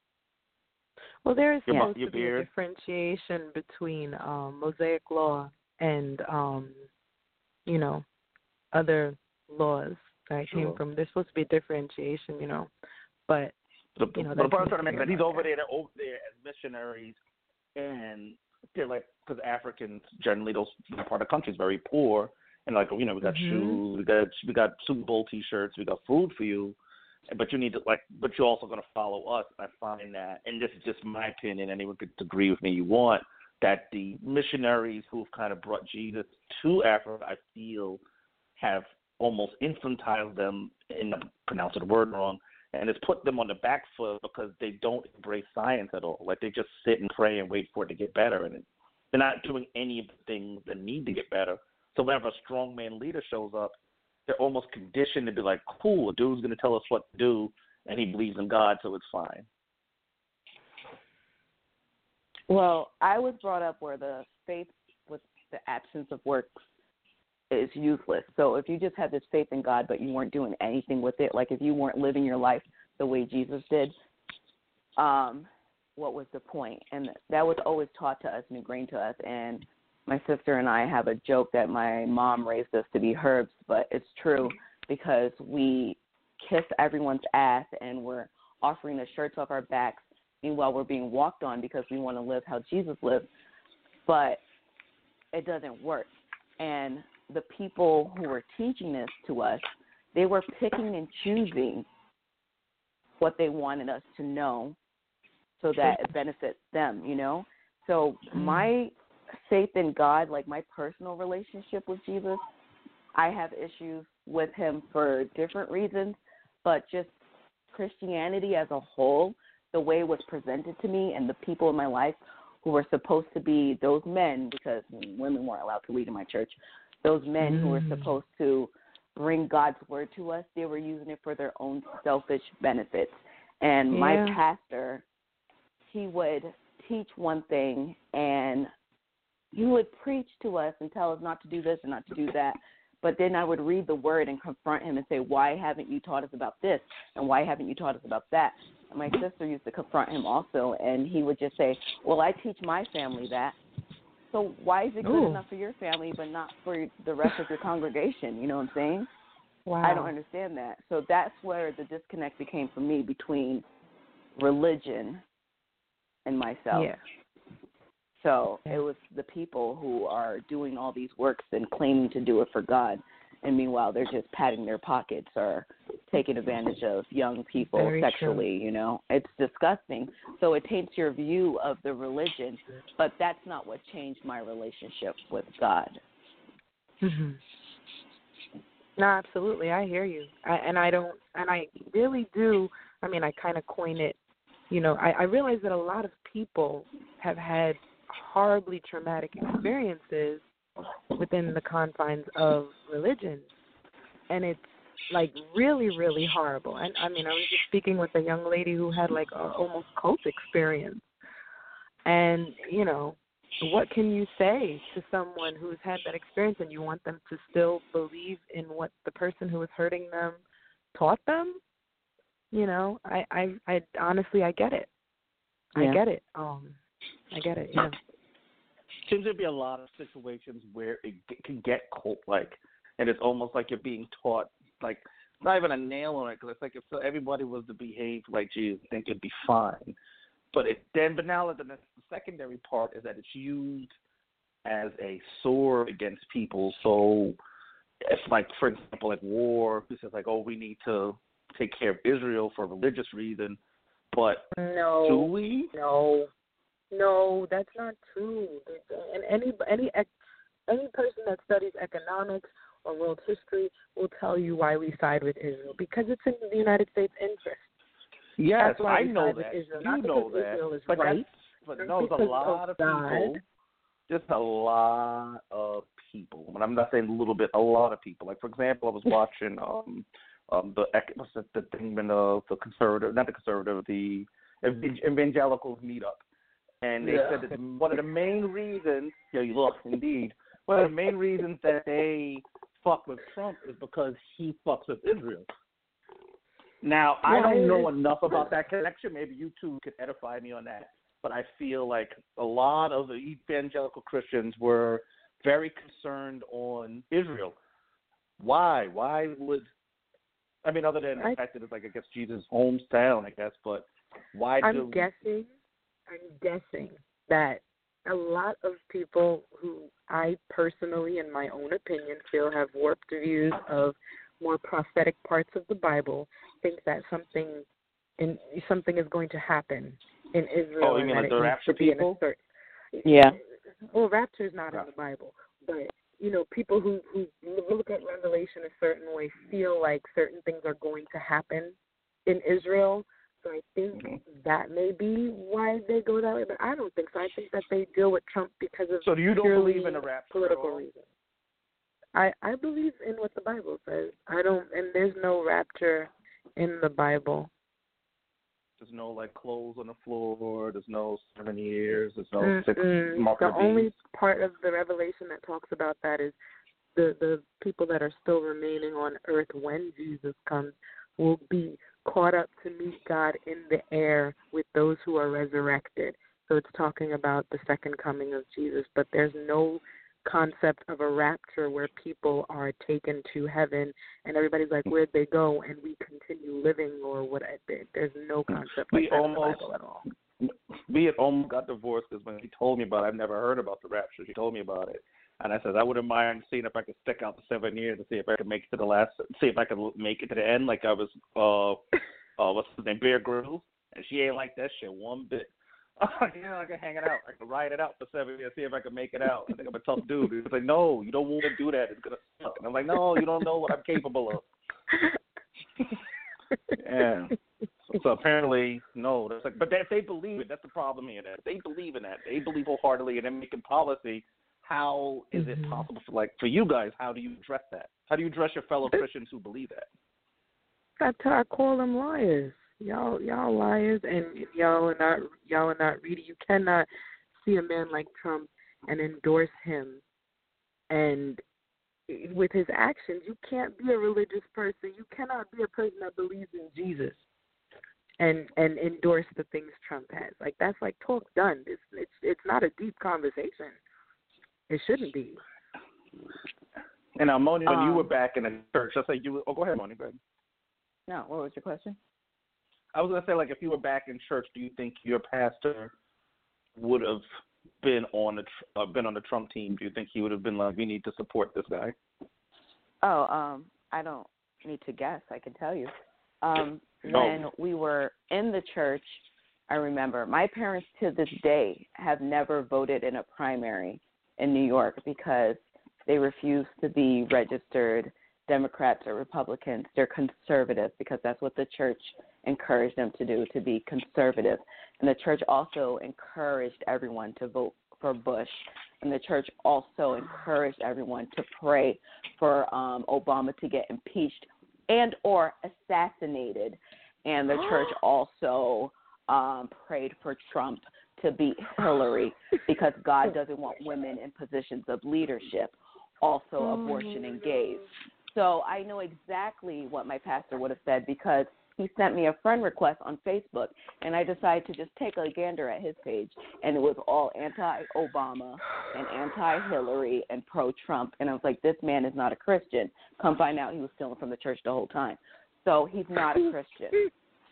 Well, there is your, supposed your to be beard? a differentiation between um, Mosaic law and, um, you know, other laws that sure. came from. There's supposed to be a differentiation, you know. But, the, you know, but the point I'm trying to make is that he's over that. there, they're over there as missionaries, and they're like, because Africans, generally, those part of the country is very poor, and like, you know, we got mm-hmm. shoes, we got we got Super Bowl T-shirts, we got food for you, but you need to, like, but you're also going to follow us. I find that, and this is just my opinion, anyone could agree with me you want, that the missionaries who've kind of brought Jesus to Africa, I feel, have almost infantilized them, in pronouncing the word wrong, and it's put them on the back foot because they don't embrace science at all. Like, they just sit and pray and wait for it to get better, and they're not doing any of the things that need to get better. So whenever a strongman leader shows up, they're almost conditioned to be like, cool, a dude's going to tell us what to do, and he believes in God, so it's fine. Well, I was brought up where the faith with the absence of works is useless. So if you just had this faith in God, but you weren't doing anything with it, like if you weren't living your life the way Jesus did, um, what was the point? And that was always taught to us and ingrained to us. And my sister and I have a joke that my mom raised us to be herbs, but it's true because we kiss everyone's ass and we're offering the shirts off our backs. Meanwhile, we're being walked on because we want to live how Jesus lived, but it doesn't work. And the people who were teaching this to us, they were picking and choosing what they wanted us to know so that it benefits them, you know? So my faith in God, like my personal relationship with Jesus, I have issues with him for different reasons, but just Christianity as a whole, the way it was presented to me and the people in my life who were supposed to be those men, because women weren't allowed to lead in my church, those men mm. who were supposed to bring God's word to us, they were using it for their own selfish benefits. And yeah. my pastor, he would teach one thing and he would preach to us and tell us not to do this and not to do that. But then I would read the word and confront him and say, why haven't you taught us about this? And why haven't you taught us about that? And my sister used to confront him also, and he would just say, well, I teach my family that. So why is it good Ooh. enough for your family but not for the rest of your congregation? You know what I'm saying? Wow. I don't understand that. So that's where the disconnect became for me between religion and myself. Yeah. So it was the people who are doing all these works and claiming to do it for God, and meanwhile they're just patting their pockets or taking advantage of young people Very sexually, true. you know. It's disgusting. So it taints your view of the religion, but that's not what changed my relationship with God. Mm-hmm. No, absolutely. I hear you. I, and I don't, and I really do, I mean, I kind of coin it you know, I, I realize that a lot of people have had horribly traumatic experiences within the confines of religion, and it's like really, really horrible. And I mean, I was just speaking with a young lady who had like a almost cult experience, and you know, what can you say to someone who's had that experience and you want them to still believe in what the person who was hurting them taught them? You know, I, I, I honestly, I get it. Yeah. I get it. Um, I get it. Yeah. Seems to be a lot of situations where it g- can get cult-like, and it's almost like you're being taught, like, not even a nail on it, because it's like if everybody was to behave like Jesus, I think it'd be fine. But it then, but now the, the secondary part is that it's used as a sword against people. So it's like, for example, like war, it says like, oh, we need to take care of Israel for a religious reason, but no, do we? No, no, that's not true. And any any any person that studies economics or world history will tell you why we side with Israel, because it's in the United States' interest. Yes, I know that. Israel, you know that. Israel is but right, but no, there's a lot of people. Just a lot of people. And I'm not saying a little bit, a lot of people. Like, for example, I was watching um, um, the what's the, the thing, uh, the conservative, not the conservative, the evangelicals meetup. And they yeah. said that one of the main reasons, yeah, you look, indeed, one of the main reasons that they fuck with Trump is because he fucks with Israel. Now, I don't know enough about that connection. Maybe you two could edify me on that. But I feel like a lot of the evangelical Christians were very concerned on Israel. Why? Why would, I mean, other than the I, fact that it's like, I guess, Jesus' hometown, I guess, but why I'm do... guessing, I'm guessing that a lot of people who I personally, in my own opinion, feel have warped views of more prophetic parts of the Bible think that something in something is going to happen in Israel. Oh, you mean like the rapture people? Certain, yeah. Well, rapture is not in the Bible, but you know, people who who look at Revelation a certain way feel like certain things are going to happen in Israel. So I think mm-hmm. that may be why they go that way, but I don't think so. I think that they deal with Trump because of so do you don't purely believe in a rapture political at all? reasons. I, I believe in what the Bible says. I don't, and there's no rapture in the Bible. There's no like clothes on the floor. There's no seven years. There's no Mm-mm. six mark The of the only beast. part of the Revelation that talks about that is the the people that are still remaining on earth when Jesus comes will be caught up to meet God in the air with those who are resurrected. So it's talking about the second coming of Jesus, but there's no concept of a rapture where people are taken to heaven and everybody's like, where'd they go? And we continue living or whatever. There's no concept like we that almost, in the Bible at all. We had almost got divorced because when he told me about it, I've never heard about the rapture. She told me about it. And I said, I wouldn't mind seeing if I could stick out the seven years and see if I could make it to the last, see if I could make it to the end like I was, uh, uh what's his name, Bear Grylls. And she ain't like that shit one bit. Oh, yeah, I can hang it out. I can ride it out for seven years, see if I can make it out. I think I'm a tough dude. He's like, no, you don't want to do that. It's going to suck. And I'm like, no, you don't know what I'm capable of. Yeah. So, so apparently, no. That's like, but if they believe it, that's the problem here. That if they believe in that, they believe wholeheartedly, and they're making policy. How is it possible for, like, for you guys? How do you address that? How do you address your fellow Christians who believe that? That's how I call them liars. Y'all, y'all liars, and y'all are not, y'all are not reading. You cannot see a man like Trump and endorse him, and with his actions, you can't be a religious person. You cannot be a person that believes in Jesus and and endorse the things Trump has. Like, that's like talk done. It's it's it's not a deep conversation. It shouldn't be. And now, Moni, when um, you were back in the church, I say you. Were, oh, go ahead, Moni. Go ahead. No, what was your question? I was gonna say, like, if you were back in church, do you think your pastor would have been on the uh, been on the Trump team? Do you think he would have been like, we need to support this guy? Oh, um, I don't need to guess. I can tell you. Um, when oh. we were in the church, I remember my parents to this day have never voted in a primary in New York because they refuse to be registered Democrats or Republicans. They're conservative because that's what the church encouraged them to do, to be conservative. And the church also encouraged everyone to vote for Bush. And the church also encouraged everyone to pray for um, Obama to get impeached and or assassinated. And the church also um, prayed for Trump to beat Hillary because God doesn't want women in positions of leadership, also abortion and gays. So I know exactly what my pastor would have said because he sent me a friend request on Facebook, and I decided to just take a gander at his page, and it was all anti-Obama and anti-Hillary and pro-Trump. And I was like, this man is not a Christian. Come find out he was stealing from the church the whole time. So he's not a Christian.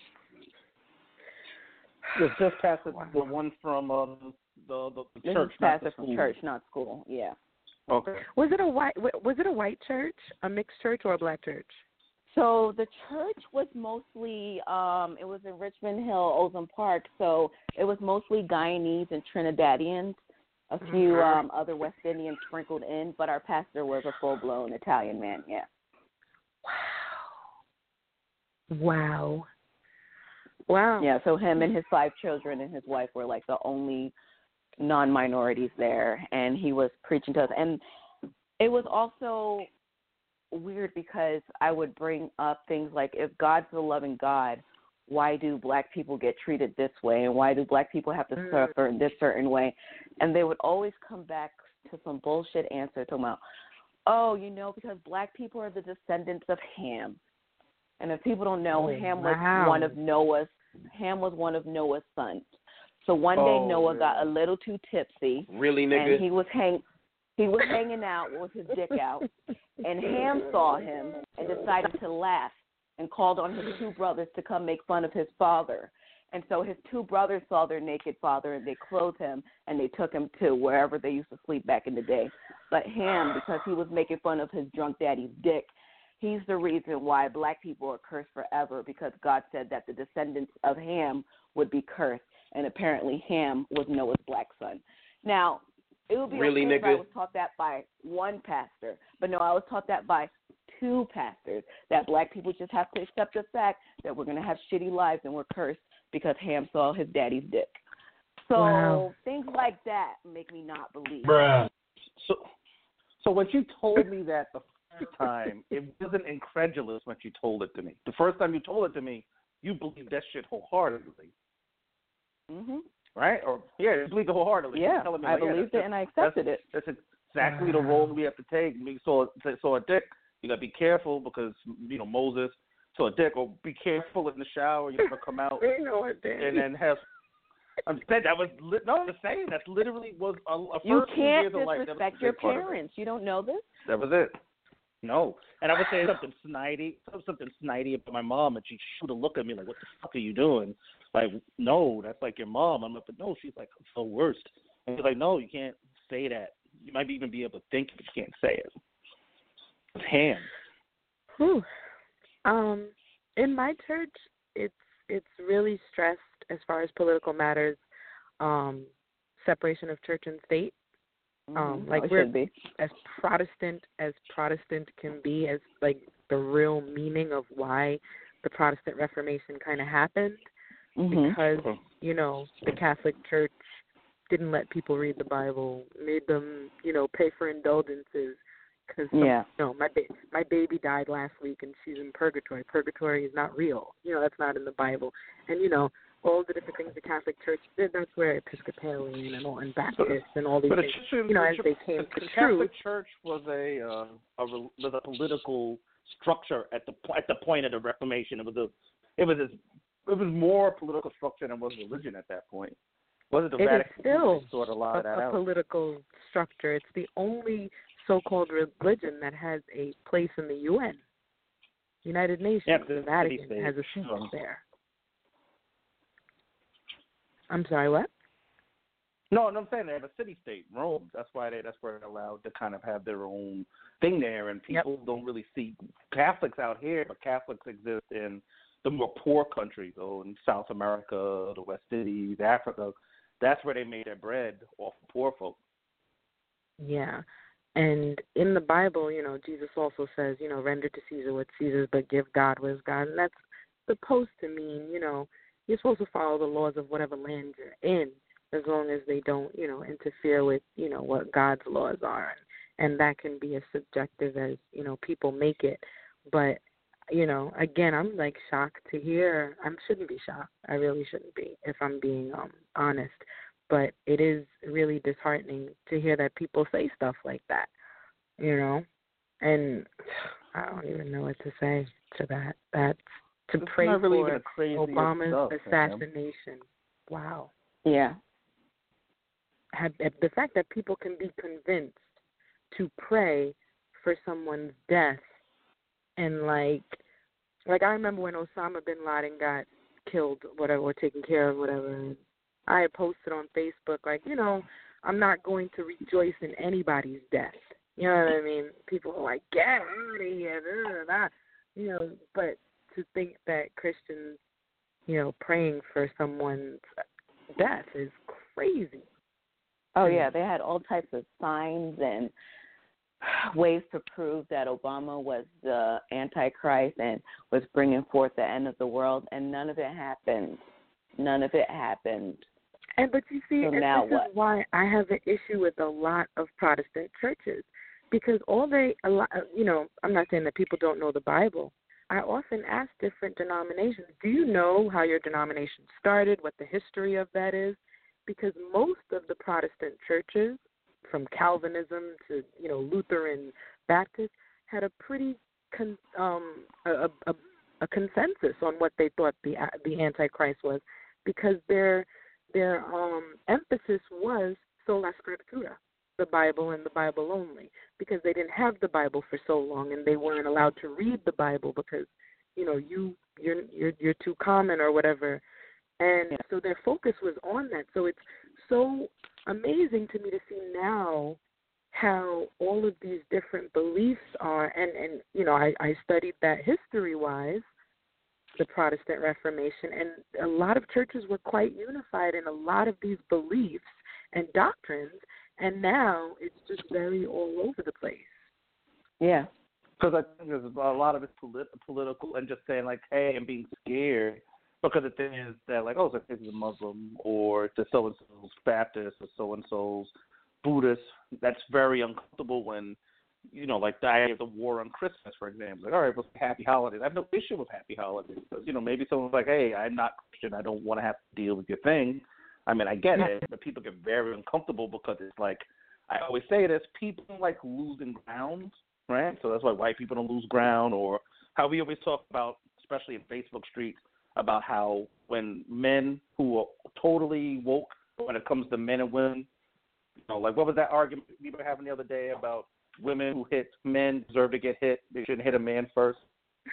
Was this pastor the one from uh, the, the, the this church? This is pastor from church, not school, yeah. Okay. Was it a white? Was it a white church, a mixed church, or a black church? So the church was mostly, um, it was in Richmond Hill, Ozone Park, so it was mostly Guyanese and Trinidadians, a few um, other West Indians sprinkled in, but our pastor was a full-blown Italian man, yeah. Wow. Wow. Wow. Yeah, so him and his five children and his wife were like the only non-minorities there, and he was preaching to us. And it was also weird because I would bring up things like, if God's the loving God, why do black people get treated this way, and why do black people have to mm. suffer in this certain way? And they would always come back to some bullshit answer talking about, oh, you know, because black people are the descendants of Ham. And if people don't know, oh, Ham wow. was one of Noah's Ham was one of Noah's sons. So one day oh, Noah really? got a little too tipsy. Really, nigga? And he was hang he was hanging out with his dick out, and Ham saw him and decided to laugh and called on his two brothers to come make fun of his father. And so his two brothers saw their naked father, and they clothed him, and they took him to wherever they used to sleep back in the day. But Ham, because he was making fun of his drunk daddy's dick, he's the reason why black people are cursed forever, because God said that the descendants of Ham would be cursed, and apparently Ham was Noah's black son. Now, it would be really, okay nigga? if I was taught that by one pastor, but no, I was taught that by two pastors, that black people just have to accept the fact that we're going to have shitty lives and we're cursed because Ham saw his daddy's dick. So wow. things like that make me not believe. Bruh. So, so when you told me that the first time, it wasn't incredulous when you told it to me. The first time you told it to me, you believed that shit wholeheartedly. Mm-hmm. Right? Or yeah, you believed it wholeheartedly. Yeah, me, I like, believed yeah, it and I accepted that's, it. That's exactly the role we have to take. We saw saw a dick. You gotta be careful because you know Moses saw a dick. Or be careful in the shower. You're gonna come out you know what, and then have. I'm saying that was li- no. I'm saying that's literally was a, a first You few can't years of life. disrespect your parents. You don't know this? That was it. No, and I would say something snidey, something snidey about my mom, and she shoot a look at me like, "What the fuck are you doing?" Like, no, that's like your mom. I'm like, but no, she's like the worst. And she's like, no, you can't say that. You might even be able to think, but you can't say it. It's Ham. Whew. Um, in my church, it's it's really stressed as far as political matters, um, separation of church and state. Um, mm-hmm. like oh, we're be. as Protestant as Protestant can be, as like the real meaning of why the Protestant Reformation kind of happened, mm-hmm. because you know the Catholic Church didn't let people read the Bible, made them you know pay for indulgences. Because yeah, you know, my ba- my baby died last week and she's in purgatory. Purgatory is not real. You know, that's not in the Bible. And you know, all the different things the Catholic Church did. That's where Episcopalian and all and Baptist and all these but things. Church, you know, as the, they came the to Catholic truth. Church was a uh, a, was a political structure at the at the point of the Reformation. It was a it was a, it was more political structure than was religion at that point. Wasn't the It Vatican is still sort of a lot of that a, a out? political structure. It's the only so-called religion that has a place in the U N, United Nations. Yeah, the Vatican has a seat there. I'm sorry, what? No, no, I'm saying they have a city-state, Rome. That's why they. That's where they're allowed to kind of have their own thing there, and people yep. don't really see Catholics out here, but Catholics exist in the more poor countries, though, in South America, the West Indies, Africa. That's where they made their bread off of poor folk. Yeah. And in the Bible, you know, Jesus also says, you know, render to Caesar what's Caesar's, but give God what is God. And that's supposed to mean, you know, you're supposed to follow the laws of whatever land you're in, as long as they don't, you know, interfere with, you know, what God's laws are. And that can be as subjective as, you know, people make it. But, you know, again, I'm, like, shocked to hear. I shouldn't be shocked. I really shouldn't be, if I'm being um, honest. But it is really disheartening to hear that people say stuff like that, you know. And I don't even know what to say to that. That's to it's pray not really for even the craziest Obama's stuff, assassination. Man. Wow. Yeah. Have, the fact that people can be convinced to pray for someone's death, and like, like I remember when Osama bin Laden got killed, whatever, or taken care of, whatever. And I had posted on Facebook, like, you know, I'm not going to rejoice in anybody's death. You know what I mean? People are like, get out of here, blah, blah, blah. You know. But to think that Christians, you know, praying for someone's death is crazy. Oh, yeah, they had all types of signs and ways to prove that Obama was the Antichrist and was bringing forth the end of the world, and none of it happened. None of it happened. And but you see, so and now this what? is why I have an issue with a lot of Protestant churches, because all they, a lot, you know, I'm not saying that people don't know the Bible. I often ask different denominations, do you know how your denomination started, what the history of that is? Because most of the Protestant churches, from Calvinism to, you know, Lutheran, Baptist, had a pretty con, um, a, a, a consensus on what they thought the the Antichrist was, because their their um, emphasis was sola scriptura, the Bible and the Bible only, because they didn't have the Bible for so long and they weren't allowed to read the Bible because, you know, you you're you're, you're too common or whatever. And so their focus was on that. So it's so amazing to me to see now how all of these different beliefs are. And, and you know, I, I studied that history-wise, the Protestant Reformation, and a lot of churches were quite unified in a lot of these beliefs and doctrines. And now it's just very all over the place. Yeah. Because I think there's a lot of it's polit- political and just saying, like, hey, I'm being scared. Because the thing is that, like, oh, so this is a Muslim or it's a so-and-so's Baptist or so-and-so's Buddhist. That's very uncomfortable when, you know, like the idea of the war on Christmas, for example. Like, all right, well, happy holidays. I have no issue with happy holidays. Because, you know, maybe someone's like, hey, I'm not Christian. I don't want to have to deal with your thing. I mean, I get it, but people get very uncomfortable because it's like, I always say this, people don't like losing ground, right? So that's why white people don't lose ground, or how we always talk about, especially in Facebook streets, about how when men who are totally woke when it comes to men and women, you know, like what was that argument we were having the other day about women who hit men deserve to get hit, they shouldn't hit a man first?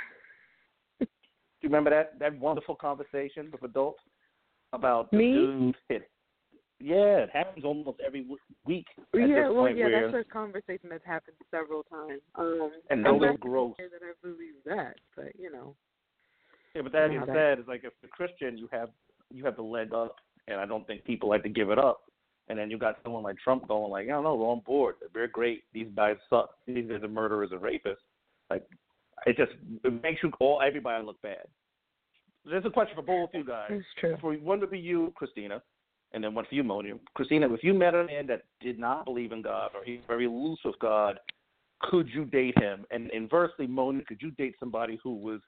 Do you remember that, that wonderful conversation with adults about the Me? dude hit? Yeah, it happens almost every week. At Yeah, this well, point yeah, where, that's a conversation that's happened several times. Um, and I'm those are not gross. sure that I believe that, but you know. Yeah, but that You know being that. said, it's like if you're Christian, you have you have the leg up, and I don't think people like to give it up. And then you got someone like Trump going like, I don't know, we're on board. They're great. These guys suck. These guys are murderers and rapists. Like, it just it makes you all everybody look bad. There's a question for both of you guys. It's true. For one to be you, Christina, and then one for you, Moni. Christina, if you met a man that did not believe in God or he's very loose with God, could you date him? And inversely, Moni, could you date somebody who was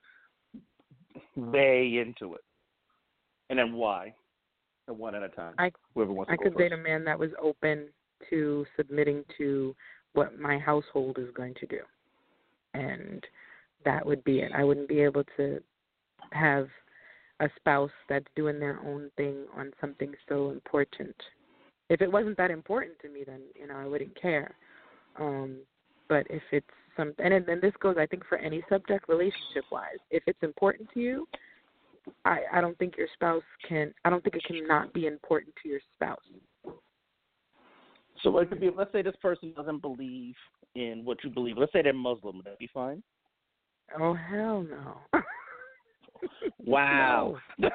way into it? And then why? And one at a time. I, Whoever wants to I go could first. date a man that was open to submitting to what my household is going to do. And that would be it. I wouldn't be able to have a spouse that's doing their own thing on something so important. If it wasn't that important to me, then, you know, I wouldn't care. Um, but if it's some, and and this goes, I think, for any subject, relationship-wise. If it's important to you, I, I don't think your spouse can, I don't think it can not be important to your spouse. So it could be, let's say this person doesn't believe in what you believe. Let's say they're Muslim. Would that be fine? Oh, hell no. Wow. No.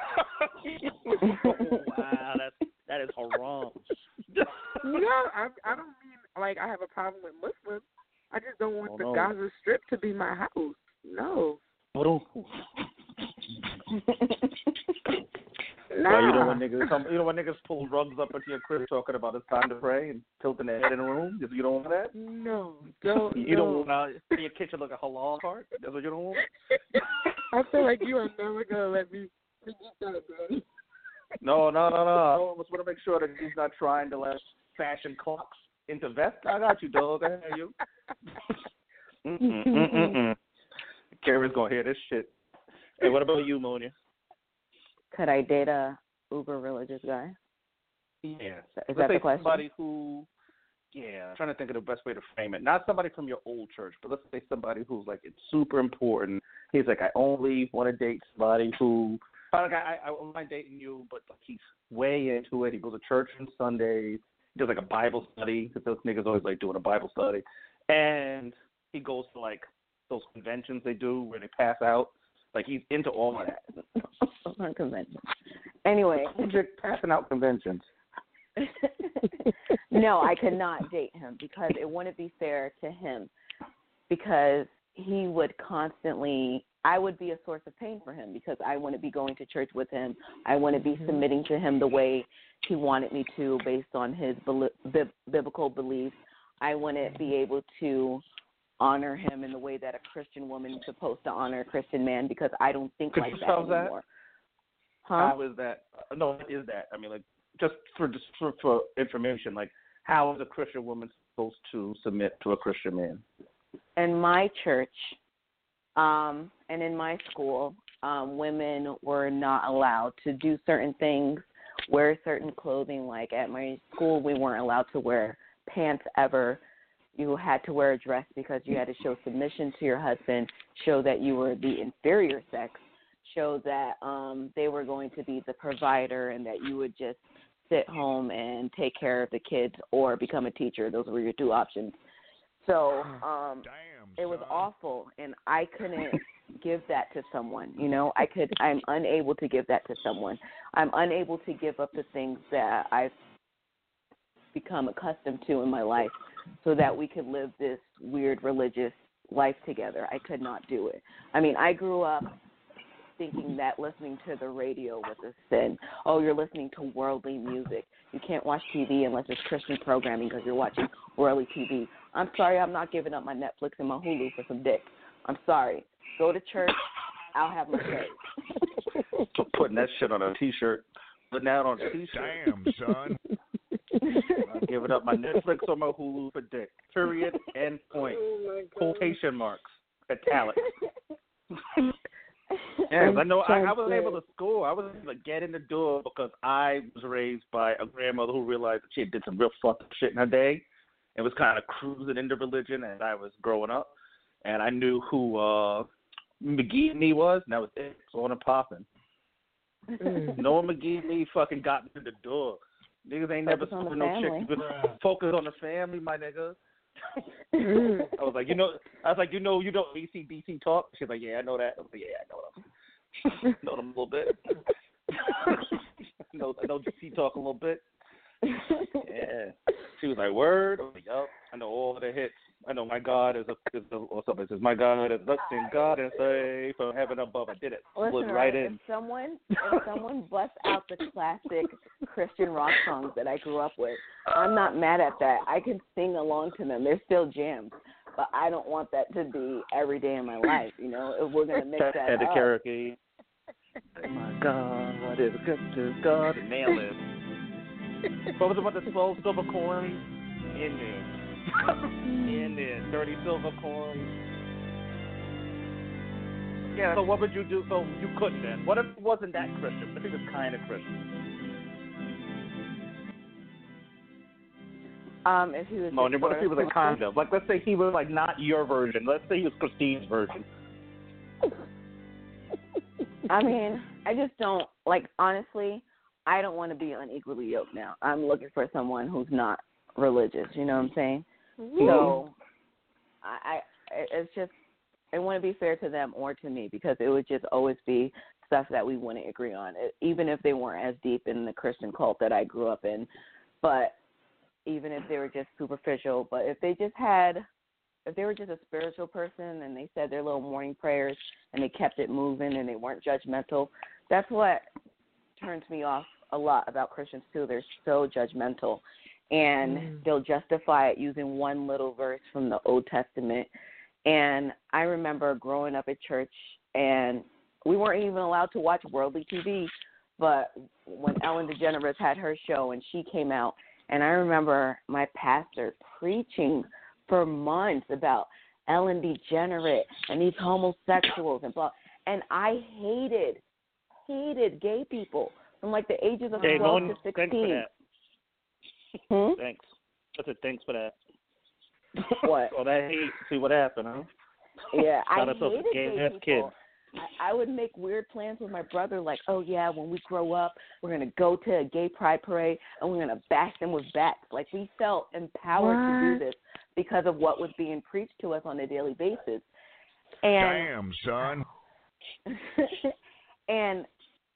Wow, that's, that is haram. No, I, I don't mean, like, I have a problem with Muslims. I just don't want Oh, the no. Gaza Strip to be my house. No. Oh, Nah. Well, you know when niggas, some, you know when niggas pull rugs up into your crib talking about it's time to pray and tilting their head in the room. You don't want that. No, don't. You no. don't want to your kitchen look a halal cart. That's what you don't want. I feel like you are never gonna let me forget that, Daddy. No, no, no, no. I just want to make sure that he's not trying to let fashion clocks into vests. I got you, dog. I hear you. mm-mm, mm-mm. Kara's gonna hear this shit. Hey, what about you, Monia? Could I date a uber religious guy? Yeah. Is Let's that say the question? somebody who, yeah, I'm trying to think of the best way to frame it. Not somebody from your old church, but let's say somebody who's like, it's super important. He's like, I only want to date somebody who, like, I, I, I don't mind dating you, but like, he's way into it. He goes to church on Sundays. He does like a Bible study, because those niggas always like doing a Bible study. And he goes to like those conventions they do where they pass out. Like, he's into all of that. On conventions. Anyway. Hendrick passing out conventions. No, I could not date him because it wouldn't be fair to him, because he would constantly, I would be a source of pain for him because I wouldn't be going to church with him. I wouldn't be mm-hmm. submitting to him the way he wanted me to based on his bib- biblical beliefs. I wouldn't be able to honor him in the way that a Christian woman is supposed to honor a Christian man, because I don't think Could like you that tell anymore. That? Huh? How is that? No, what is that? I mean, like, just for just for, for information, like, how is a Christian woman supposed to submit to a Christian man? In my church, um, and in my school, um, women were not allowed to do certain things, wear certain clothing. Like at my school, we weren't allowed to wear pants ever. You had to wear a dress because you had to show submission to your husband, show that you were the inferior sex, show that um, they were going to be the provider and that you would just sit home and take care of the kids or become a teacher. Those were your two options. So um, Damn, it was son. awful, and I couldn't give that to someone. You know, I could. I'm unable to give that to someone. I'm unable to give up the things that I've become accustomed to in my life, so that we could live this weird religious life together. I could not do it. I mean, I grew up thinking that listening to the radio was a sin. Oh, you're listening to worldly music. You can't watch T V unless it's Christian programming because you're watching worldly T V. I'm sorry, I'm not giving up my Netflix and my Hulu for some dick. I'm sorry. Go to church. I'll have my say. Putting that shit on a T-shirt. Putting that on a T-shirt. Damn, son. I'm giving up my Netflix or my Hulu for dick. Period. End point. Oh Quotation marks. Italics. Yes, I know. I, I was able to score. I was able to get in the door because I was raised by a grandmother who realized that she did some real fucked up shit in her day and was kind of cruising into religion as I was growing up. And I knew who uh, McGee and me was, and that was it. So on and popping. No one McGee and me fucking got me in the door. Niggas ain't Focus never on no the chicks. Focus on the family, my nigga. I was like, you know, I was like, you know, you know, A C D C talk. She's like, yeah, I know that. I was like, yeah, I know them. know them a little bit. I know, I know D C talk a little bit. Yeah. She was like, word. I was like, yup. I know all of the hits. I know my God is a, is a or something. It says, my God is looking God and say from heaven above. I did it. Listen, Looked right, right if in. someone if someone busts out the classic Christian rock songs that I grew up with, I'm not mad at that. I can sing along to them. They're still jams. But I don't want that to be every day in my life, you know, if we're going to mix that and the up. karaoke. My God is good to God. Nail it. What was about the twelve silver coins? In there. In there. thirty silver coins. Yeah, so what would you do? So you couldn't then. What if it wasn't that Christian? What if he was kind of Christian? Um, if he was Monia, what if he was a kind of? Like, let's say he was, like, not your version. Let's say he was Christine's version. I mean, I just don't, like, honestly, I don't want to be unequally yoked now. I'm looking for someone who's not religious, you know what I'm saying? Mm-hmm. So, I, I, it's just, it wouldn't be fair to them or to me because it would just always be stuff that we wouldn't agree on, even if they weren't as deep in the Christian cult that I grew up in. But even if they were just superficial, but if they just had if they were just a spiritual person and they said their little morning prayers and they kept it moving and they weren't judgmental, that's what turns me off a lot about Christians too. They're so judgmental, and mm. they'll justify it using one little verse from the Old Testament. And I remember growing up at church, and we weren't even allowed to watch worldly T V, but when Ellen DeGeneres had her show and she came out, and I remember my pastor preaching for months about Ellen DeGeneres and these homosexuals and blah. And I hated, hated gay people from like the ages of hey, twelve no, to sixteen. Thanks for that. Hmm? Thanks. I said thanks for that. What? Oh, that hate. See what happened, huh? Yeah, I Got hated gay people. Kid. I, I would make weird plans with my brother, like, oh, yeah, when we grow up, we're going to go to a gay pride parade, and we're going to bash them with bats. Like, we felt empowered what? to do this because of what was being preached to us on a daily basis. And, damn, son. and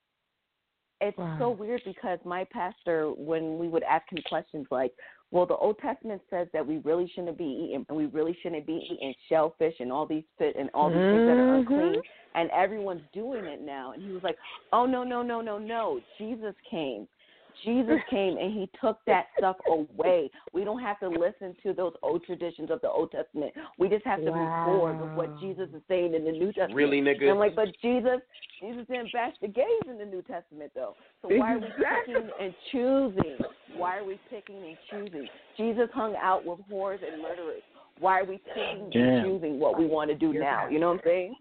it's wow. so weird because my pastor, when we would ask him questions like, well, the Old Testament says that we really shouldn't be eating, and we really shouldn't be eating shellfish and all these fit and all these mm-hmm. things that are unclean, and everyone's doing it now. And he was like, oh, no, no, no, no, no. Jesus came. Jesus came, and he took that stuff away. We don't have to listen to those old traditions of the Old Testament. We just have to wow. move forward with what Jesus is saying in the New Testament. Really, nigga? And I'm like, but Jesus, Jesus didn't bash the gays in the New Testament, though. So why are we picking and choosing? Why are we picking and choosing? Jesus hung out with whores and murderers. Why are we picking Damn. and choosing what we want to do Your now? pastor. You know what I'm saying?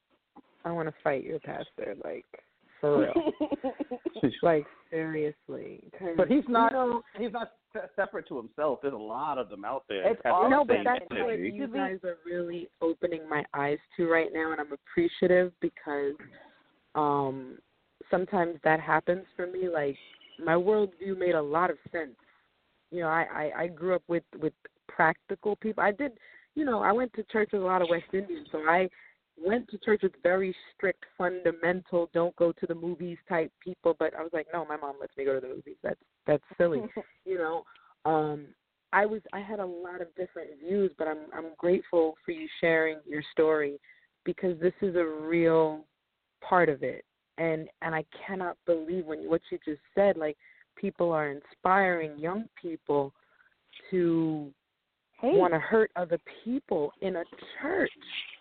I want to fight your pastor, like, for real. Like, seriously. But he's not. You know, he's not separate to himself. There's a lot of them out there. It's all no, but same that's energy. what you guys are really opening my eyes to right now, and I'm appreciative because um, sometimes that happens for me. Like, my worldview made a lot of sense. You know, I, I, I grew up with, with practical people. I did, you know, I went to church with a lot of West Indians, so I went to church with very strict, fundamental, don't go to the movies type people. But I was like, no, my mom lets me go to the movies. That's that's silly, you know. Um, I was I had a lot of different views, but I'm I'm grateful for you sharing your story because this is a real part of it. And and I cannot believe when what you just said. Like, people are inspiring young people to hey. want to hurt other people in a church.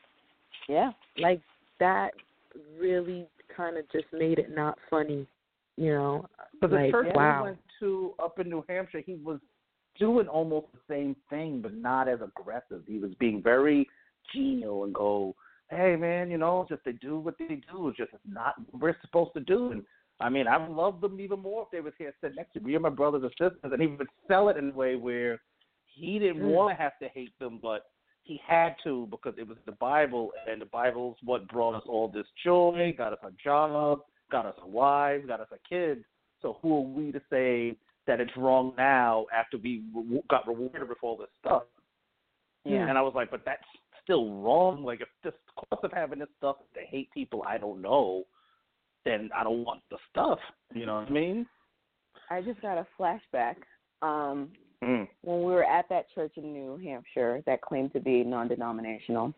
Yeah. Like, that really kind of just made it not funny, you know. But like, the church wow. we went to up in New Hampshire, he was doing almost the same thing, but not as aggressive. He was being very genial and go, hey, man, you know, just they do what they do. It's just not what we're supposed to do. And, I mean, I would love them even more if they was here sitting next to me. You're my brothers and sisters. And he would sell it in a way where he didn't mm. want to have to hate them, but he had to because it was the Bible, and the Bible's what brought us all this joy, got us a job, got us a wife, got us a kid. So who are we to say that it's wrong now after we got rewarded with all this stuff? Yeah. And I was like, but that's still wrong. Like, if this cost of having this stuff to hate people I don't know, then I don't want the stuff. You know what I mean? I just got a flashback. Um, mm. When we were at that church in New Hampshire that claimed to be non-denominational.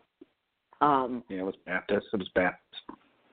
Um, yeah, it was Baptist. It was Baptist.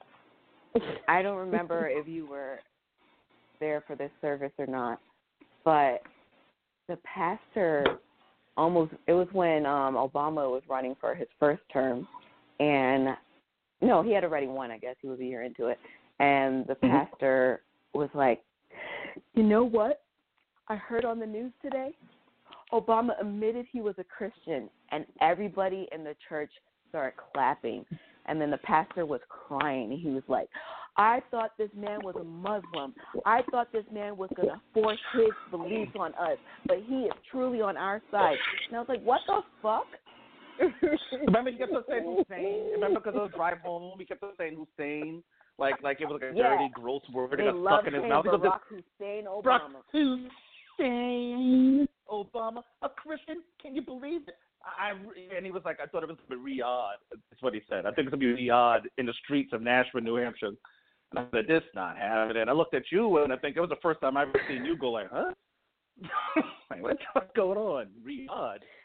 I don't remember if you were there for this service or not, but the pastor almost, it was when um, Obama was running for his first term, and no, he had already won, I guess. He was a year into it. And the mm-hmm. pastor was like, you know what? I heard on the news today, Obama admitted he was a Christian, and everybody in the church started clapping. And then the pastor was crying. He was like, I thought this man was a Muslim. I thought this man was going to force his beliefs on us, but he is truly on our side. And I was like, what the fuck? Remember, he kept on saying Hussein? Remember, because of the drive home, he kept on saying Hussein? Like, like it was like a yeah. dirty, gross word. They It got love stuck in his saying mouth. Barack Hussein Obama. Barack Hussein Obama, a Christian? Can you believe it? I, and he was like, I thought it was going to be Riyadh. That's what he said. I think it's going to be Riyadh in the streets of Nashville, New Hampshire. And I said, this not happening. I looked at you, and I think it was the first time I've ever seen you go like, huh? Like, what's going on? Riyadh.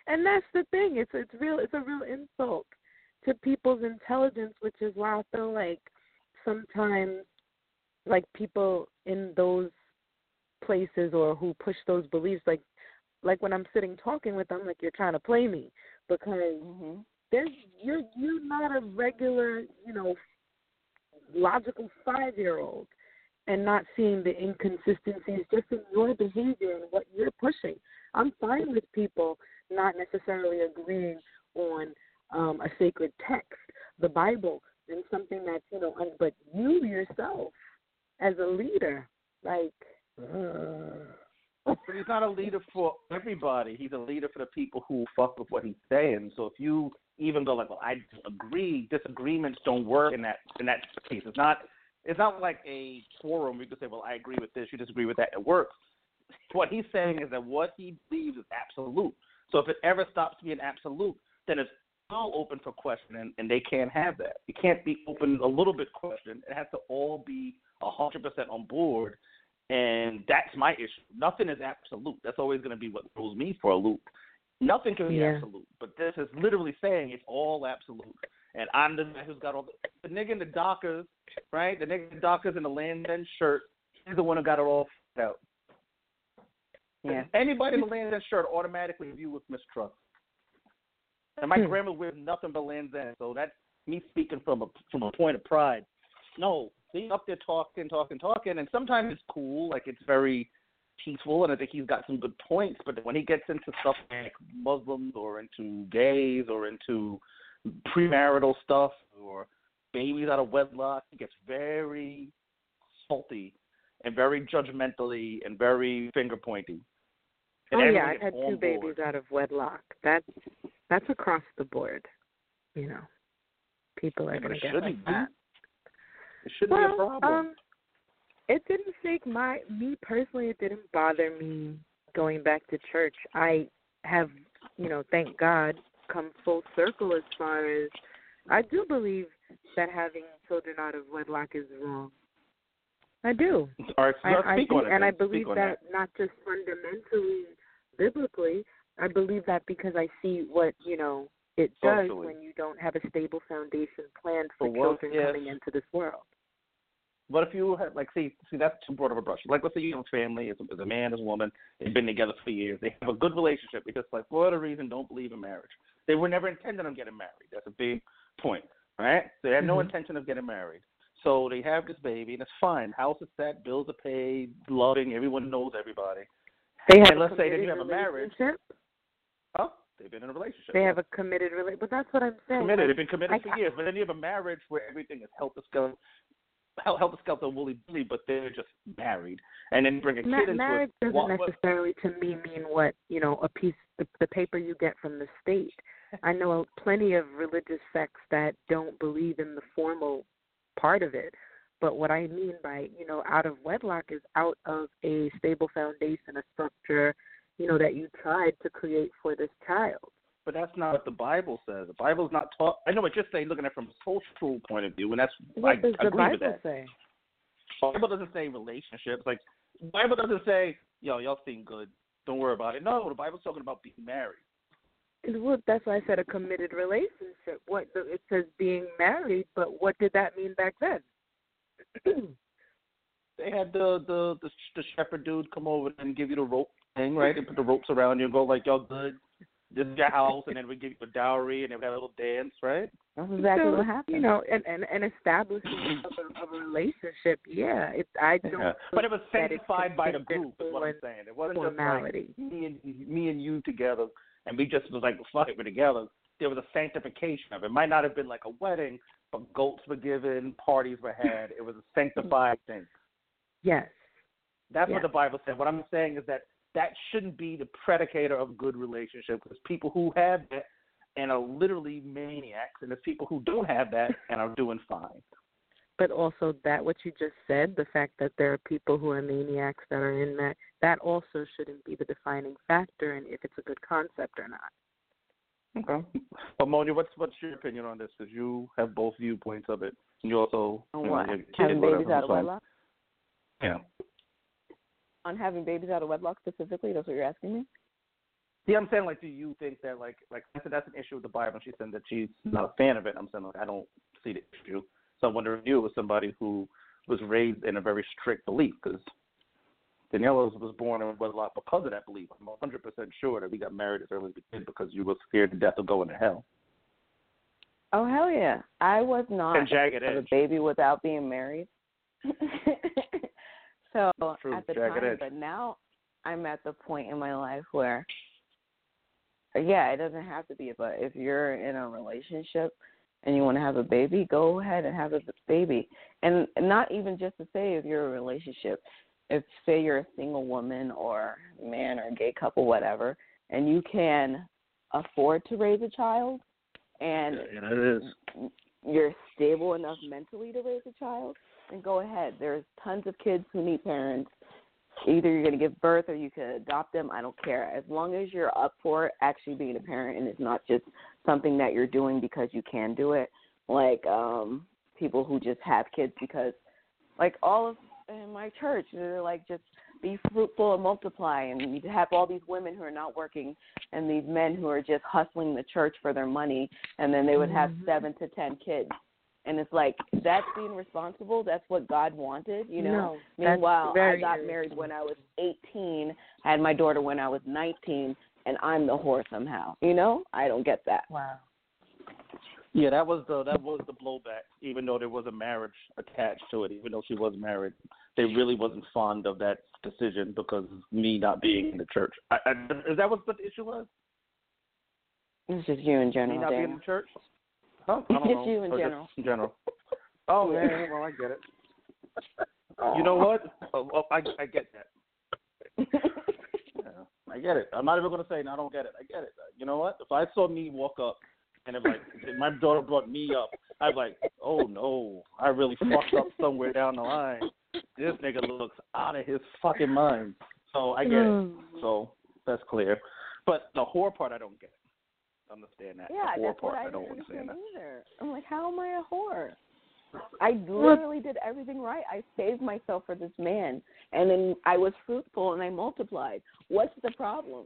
And that's the thing. It's it's real. It's a real insult to people's intelligence, which is why I feel like sometimes, like people in those places or who push those beliefs, like like when I'm sitting talking with them, like you're trying to play me because mm-hmm. there's you're you're not a regular, you know, logical five year old and not seeing the inconsistencies just in your behavior and what you're pushing. I'm fine with people not necessarily agreeing on um, a sacred text, the Bible, and something that's, you know, un- but you yourself as a leader, like, uh. But he's not a leader for everybody. He's a leader for the people who fuck with what he's saying. So if you even go like, well, I agree, disagreements don't work in that in that case. It's not it's not like a forum where you can say, well, I agree with this, you disagree with that. It works. What he's saying is that what he believes is absolute. So if it ever stops being absolute, then it's all open for question, and, and they can't have that. It can't be open a little bit question. It has to all be one hundred percent on board. And that's my issue. Nothing is absolute. That's always going to be what throws me for a loop. Nothing can be yeah. absolute. But this is literally saying it's all absolute. And I'm the guy who's got all the, the nigga in the Dockers, right? The nigga in the Dockers in the Land's End shirt, he's the one who got it all f***ed out. Yeah. Anybody in the Land's End shirt automatically view with mistrust. And my hmm. grandma wears nothing but Land's End, so that's me speaking from a from a point of pride. No. He's up there talking, talking, talking, and sometimes it's cool, like it's very peaceful, and I think he's got some good points. But when he gets into stuff like Muslims or into gays or into premarital stuff or babies out of wedlock, he gets very salty and very judgmentally and very finger pointy. And oh yeah, I've had two board. babies out of wedlock. That's that's across the board. You know, people are yeah, going to get like that. It shouldn't well, be a problem. Um, it didn't take my me personally. It didn't bother me going back to church. I have, you know, thank God, come full circle as far as I do believe that having children out of wedlock is wrong. I do. All right, so I, speak I on do, it. and I Speak believe that, that not just fundamentally, biblically. I believe that because I see what you know it does Socially. when you don't have a stable foundation planned for but what children if, coming into this world. What if you had, like, see, see, that's too broad of a brush. Like, let's say you have a family, it's a, it's a man, it's a woman, they've been together for years, they have a good relationship, because, like, for whatever reason, don't believe in marriage. They were never intended on getting married. That's a big point, right? They had no mm-hmm. intention of getting married. So they have this baby, and it's fine. House is set, bills are paid, loving, everyone knows everybody. They have and a let's say that committed you have a marriage. relationship. Oh, they've been in a relationship. They have a committed relationship, but that's what I'm saying. Committed. Like, They've been committed I, for years, but then you have a marriage where everything is helter-skelter, helter-skelter, woolly-billy, but they're just married, and then bring a kid ma- into marriage it. doesn't what, necessarily, to me, mean what you know, a piece, the, the paper you get from the state. I know plenty of religious sects that don't believe in the formal part of it. But what I mean by, you know, out of wedlock is out of a stable foundation, a structure, you know, that you tried to create for this child. But that's not what the Bible says. The Bible's not taught. I know what you're saying, looking at it from a social point of view, and that's what I does agree the Bible with that. say? The Bible doesn't say relationships. Like, the Bible doesn't say, yo, y'all seem good. Don't worry about it. No, the Bible's talking about being married. Well, that's why I said a committed relationship. What it says being married, but what did that mean back then? They had the, the the the shepherd dude come over and give you the rope thing, right? They put the ropes around you and go like, y'all good. This is your house, and then we give you a dowry, and then we have a little dance, right? That's exactly so, what happened. You know, and and, and establishing of a, of a relationship, yeah. It, I don't. Yeah. But it was sanctified by the group. Is what I'm saying. It wasn't formality. just like me and me and you together, and we just was like, fuck it, we're together. There was a sanctification of it. It might not have been like a wedding, but goats were given, parties were had. It was a sanctified thing. Yes. That's yes. what the Bible said. What I'm saying is that that shouldn't be the predicator of good relationship, because people who have that and are literally maniacs, and there's people who don't have that and are doing fine. But also that what you just said, the fact that there are people who are maniacs that are in that, that also shouldn't be the defining factor in if it's a good concept or not. Okay. Well, Monia, what's what's your opinion on this? Because you have both viewpoints of it. And you also on you what? Know, having babies out of wedlock? Yeah. On having babies out of wedlock specifically? That's what you're asking me? See, I'm saying, like, do you think that, like, like I said, that's an issue with the Bible. She said that she's not a fan of it. I'm saying, like, I don't see the issue. So I'm wondering if you was somebody who was raised in a very strict belief, because Danielle was, was born and was a lot because of that belief. I'm one hundred percent sure that we got married as early as we did because you were scared to death of going to hell. Oh, hell yeah. I was not And Jagged a Edge. baby without being married. So True, at the Jagged time, Edge. but now I'm at the point in my life where, yeah, it doesn't have to be, but if you're in a relationship and you want to have a baby, go ahead and have a baby. And not even just to say if you're in a relationship. If, say, you're a single woman or man or gay couple, whatever, and you can afford to raise a child and Yeah, that is. you're stable enough mentally to raise a child, then go ahead. There's tons of kids who need parents. Either you're going to give birth or you can adopt them. I don't care. As long as you're up for it, actually being a parent, and it's not just something that you're doing because you can do it. Like um, people who just have kids because, like all of in my church, they're like, just be fruitful and multiply. And you have all these women who are not working and these men who are just hustling the church for their money, and then they would have mm-hmm. seven to ten kids. And it's like, that's being responsible. That's what God wanted, you know. No, Meanwhile, I got married when I was eighteen, had my daughter when I was nineteen, and I'm the whore somehow. You know, I don't get that. Wow. Yeah, that was the that was the blowback. Even though there was a marriage attached to it, even though she was married, they really wasn't fond of that decision because of me not being in the church. I, I, is that what the issue was? It's just you in general. Me not Dan. being in the church? Oh, I don't it's know. you in or general. In general. Oh, yeah, well, I get it. You know what? Oh, oh, I, I get that. Yeah, I get it. I'm not even going to say, no, I don't get it. I get it. You know what? If I saw me walk up and if, like, if my daughter brought me up, I'd be like, oh, no, I really fucked up somewhere down the line. This nigga looks out of his fucking mind. So I get it. So that's clear. But the whore part, I don't get it. Understand that. Yeah, the whore that's part, what I, I don't didn't understand that. either. I'm like, how am I a whore? I literally did everything right. I saved myself for this man, and then I was fruitful and I multiplied. What's the problem?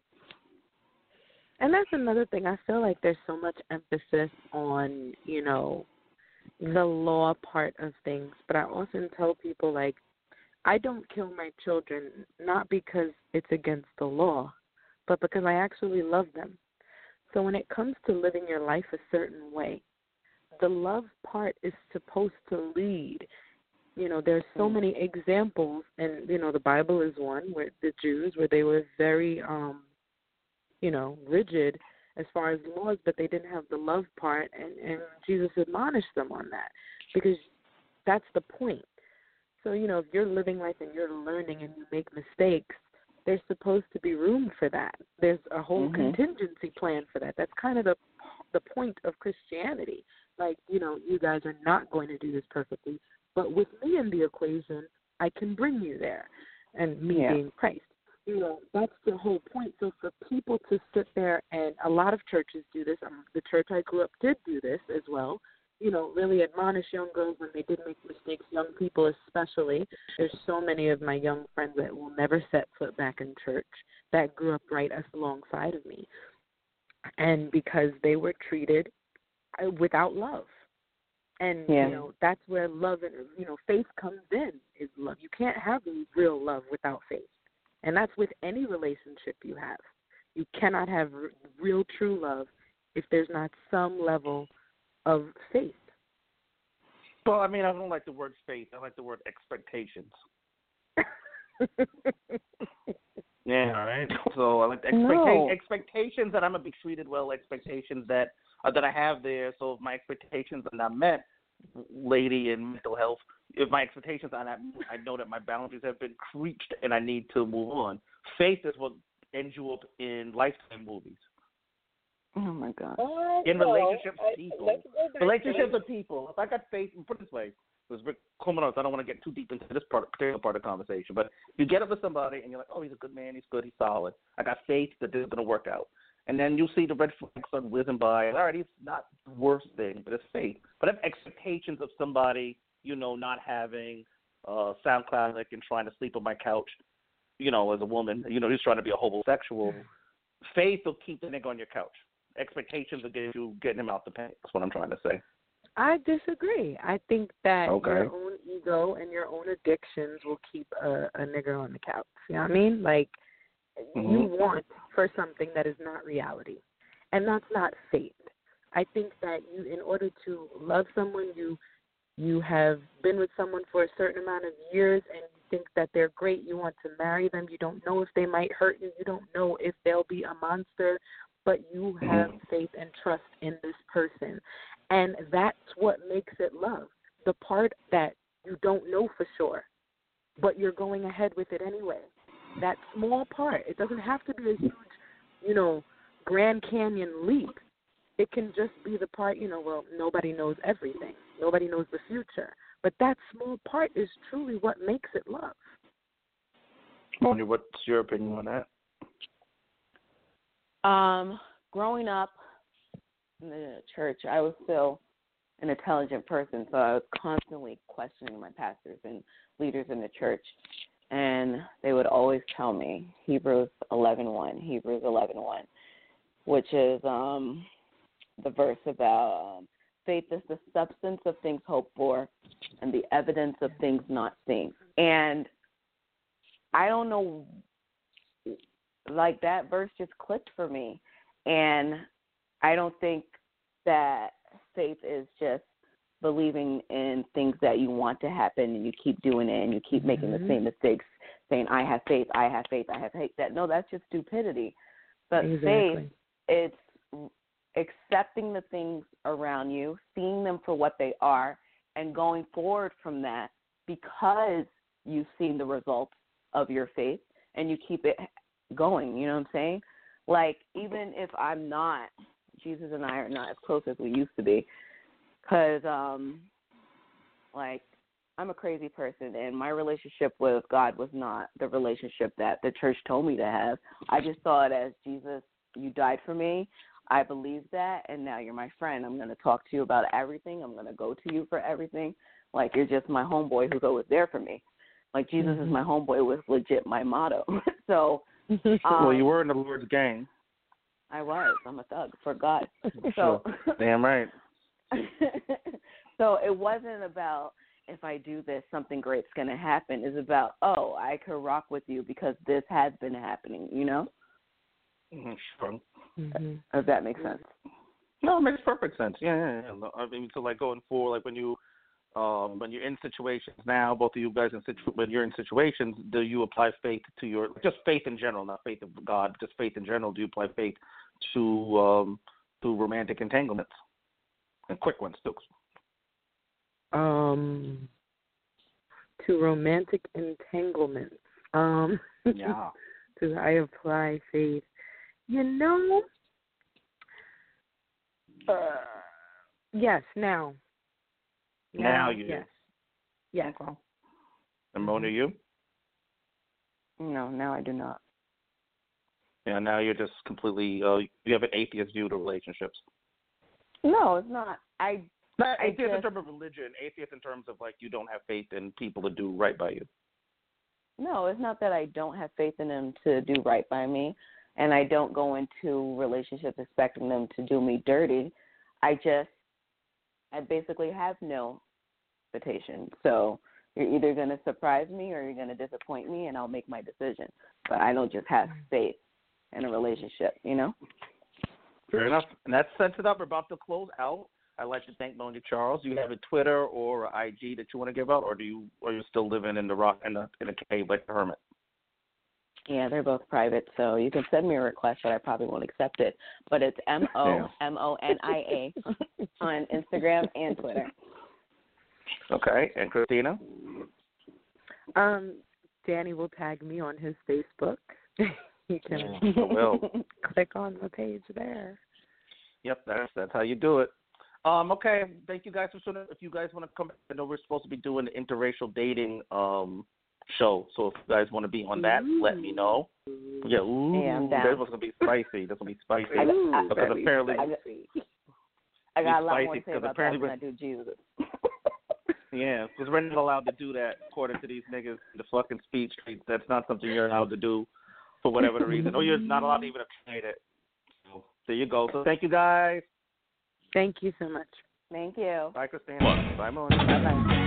And that's another thing. I feel like there's so much emphasis on, you know, the law part of things. But I often tell people, like, I don't kill my children not because it's against the law, but because I actually love them. So when it comes to living your life a certain way, the love part is supposed to lead. You know, there's so many examples, and, you know, the Bible is one where the Jews, where they were very, um, you know, rigid as far as laws, but they didn't have the love part, and, and Jesus admonished them on that because that's the point. So, you know, if you're living life and you're learning and you make mistakes, there's supposed to be room for that. There's a whole mm-hmm. contingency plan for that. That's kind of the the point of Christianity. Like, you know, you guys are not going to do this perfectly, but with me in the equation, I can bring you there, and me yeah. being Christ. You know, that's the whole point. So for people to sit there, and a lot of churches do this. Um, the church I grew up did do this as well. You know, really admonish young girls when they did make mistakes, young people especially. There's so many of my young friends that will never set foot back in church that grew up right alongside of me. And because they were treated without love. And, yeah. you know, that's where love and, you know, faith comes in, is love. You can't have real love without faith. And that's with any relationship you have. You cannot have r- real, true love if there's not some level of faith. Well, I mean, I don't like the word faith. I like the word expectations. Yeah, all right. So I like the expecta- no. expectations that I'm going to be treated well, expectations that uh, that I have there. So if my expectations are not met, lady in mental health, if my expectations are not met, I know that my boundaries have been breached and I need to move on. Faith is what ends you up in Lifetime movies. Oh, my God. In relationships with people. Relationships with people. If I got faith, put it this way, because Rick Coleman, I don't want to get too deep into this part, particular part of the conversation, but you get up with somebody and you're like, oh, he's a good man, he's good, he's solid. I got faith that this is going to work out. And then you see the red flags start whizzing by. All right, he's not the worst thing, but it's faith. But I have expectations of somebody, you know, not having uh, SoundCloud and trying to sleep on my couch, you know, as a woman. You know, he's trying to be a homosexual. faith will keep the nigga on your couch. Expectations will get you getting him out the paint. That's what I'm trying to say. I disagree. I think that okay. your own ego and your own addictions will keep a, a nigga on the couch. You know what I mean? Like, mm-hmm. you want for something that is not reality. And that's not faith. I think that you, in order to love someone, you you have been with someone for a certain amount of years and you think that they're great. You want to marry them. You don't know if they might hurt you. You don't know if they'll be a monster. But you have mm-hmm. faith and trust in this person. And that's what makes it love, the part that you don't know for sure, but you're going ahead with it anyway. That small part, it doesn't have to be a huge, you know, Grand Canyon leap. It can just be the part, you know, well, nobody knows everything. Nobody knows the future. But that small part is truly what makes it love. Moni, what's your opinion on that? Um, growing up in the church, I was still an intelligent person, so I was constantly questioning my pastors and leaders in the church, and they would always tell me Hebrews eleven one, Hebrews eleven one, which is um, the verse about um, faith is the substance of things hoped for and the evidence of things not seen. And I don't know, like that verse just clicked for me, and I don't think that faith is just believing in things that you want to happen and you keep doing it and you keep making mm-hmm. the same mistakes, saying, I have faith, I have faith, I have faith. That No, that's just stupidity. But exactly. faith, it's accepting the things around you, seeing them for what they are, and going forward from that because you've seen the results of your faith and you keep it going, you know what I'm saying? Like, even if I'm not, Jesus and I are not as close as we used to be, because, um, like, I'm a crazy person, and my relationship with God was not the relationship that the church told me to have. I just saw it as, Jesus, you died for me. I believe that, and now you're my friend. I'm going to talk to you about everything. I'm going to go to you for everything. Like, you're just my homeboy who's always there for me. Like, Jesus mm-hmm. is my homeboy was legit my motto. So, um, well, you were in the Lord's gang. I was. I'm a thug for God. So, sure. Damn right. So it wasn't about if I do this, something great's going to happen. It's about, oh, I could rock with you because this has been happening, you know? Mm-hmm. Sure. Mm-hmm. If that makes sense. No, it makes perfect sense. Yeah, yeah, yeah. I mean, so like going forward, like when you, um, when you're in situations now, both of you guys in situ- when you're in situations, do you apply faith to your just faith in general, not faith of God, just faith in general? Do you apply faith to um, to romantic entanglements and quick ones too? Um, to romantic entanglements. Um, yeah. Do I apply faith? You know, uh, yes. Now. Now you yes. do. Yes. Okay. And Mona, you? No, now I do not. Yeah, now you're just completely, uh, you have an atheist view to relationships. No, it's not. I Not I atheist just, in terms of religion, atheist in terms of, like, you don't have faith in people to do right by you. No, it's not that I don't have faith in them to do right by me, and I don't go into relationships expecting them to do me dirty. I just, I basically have no expectation. So you're either going to surprise me or you're going to disappoint me, and I'll make my decision. But I don't just have faith in a relationship, you know? Fair enough. And that sets it up. We're about to close out. I'd like to thank Moni Charles. Do you have a Twitter or an I G that you want to give out, or do you, or are you still living in the rock in a in a cave like the hermit? Yeah, they're both private, so you can send me a request, but I probably won't accept it. But it's M O M O N I A on Instagram and Twitter. Okay, and Christina? Um, Danny will tag me on his Facebook. You can I will. click on the page there. Yep, that's that's how you do it. Um, okay, thank you guys for showing up. If you guys want to come, I know we're supposed to be doing the interracial dating um, show, so if you guys want to be on that, ooh. Let me know. Yeah, ooh, yeah, I'm down. That's going to be spicy. That's going to be spicy. Ooh, because apparently, spicy. I got a lot more to say about that than I do Jesus. Yeah, because we're not allowed to do that according to these niggas. The fucking speech, that's not something you're allowed to do for whatever the reason. Or you're not allowed to even trade it. So there you go. So thank you, guys. Thank you so much. Thank you. Bye, Christina. Bye, Moon. Bye-bye.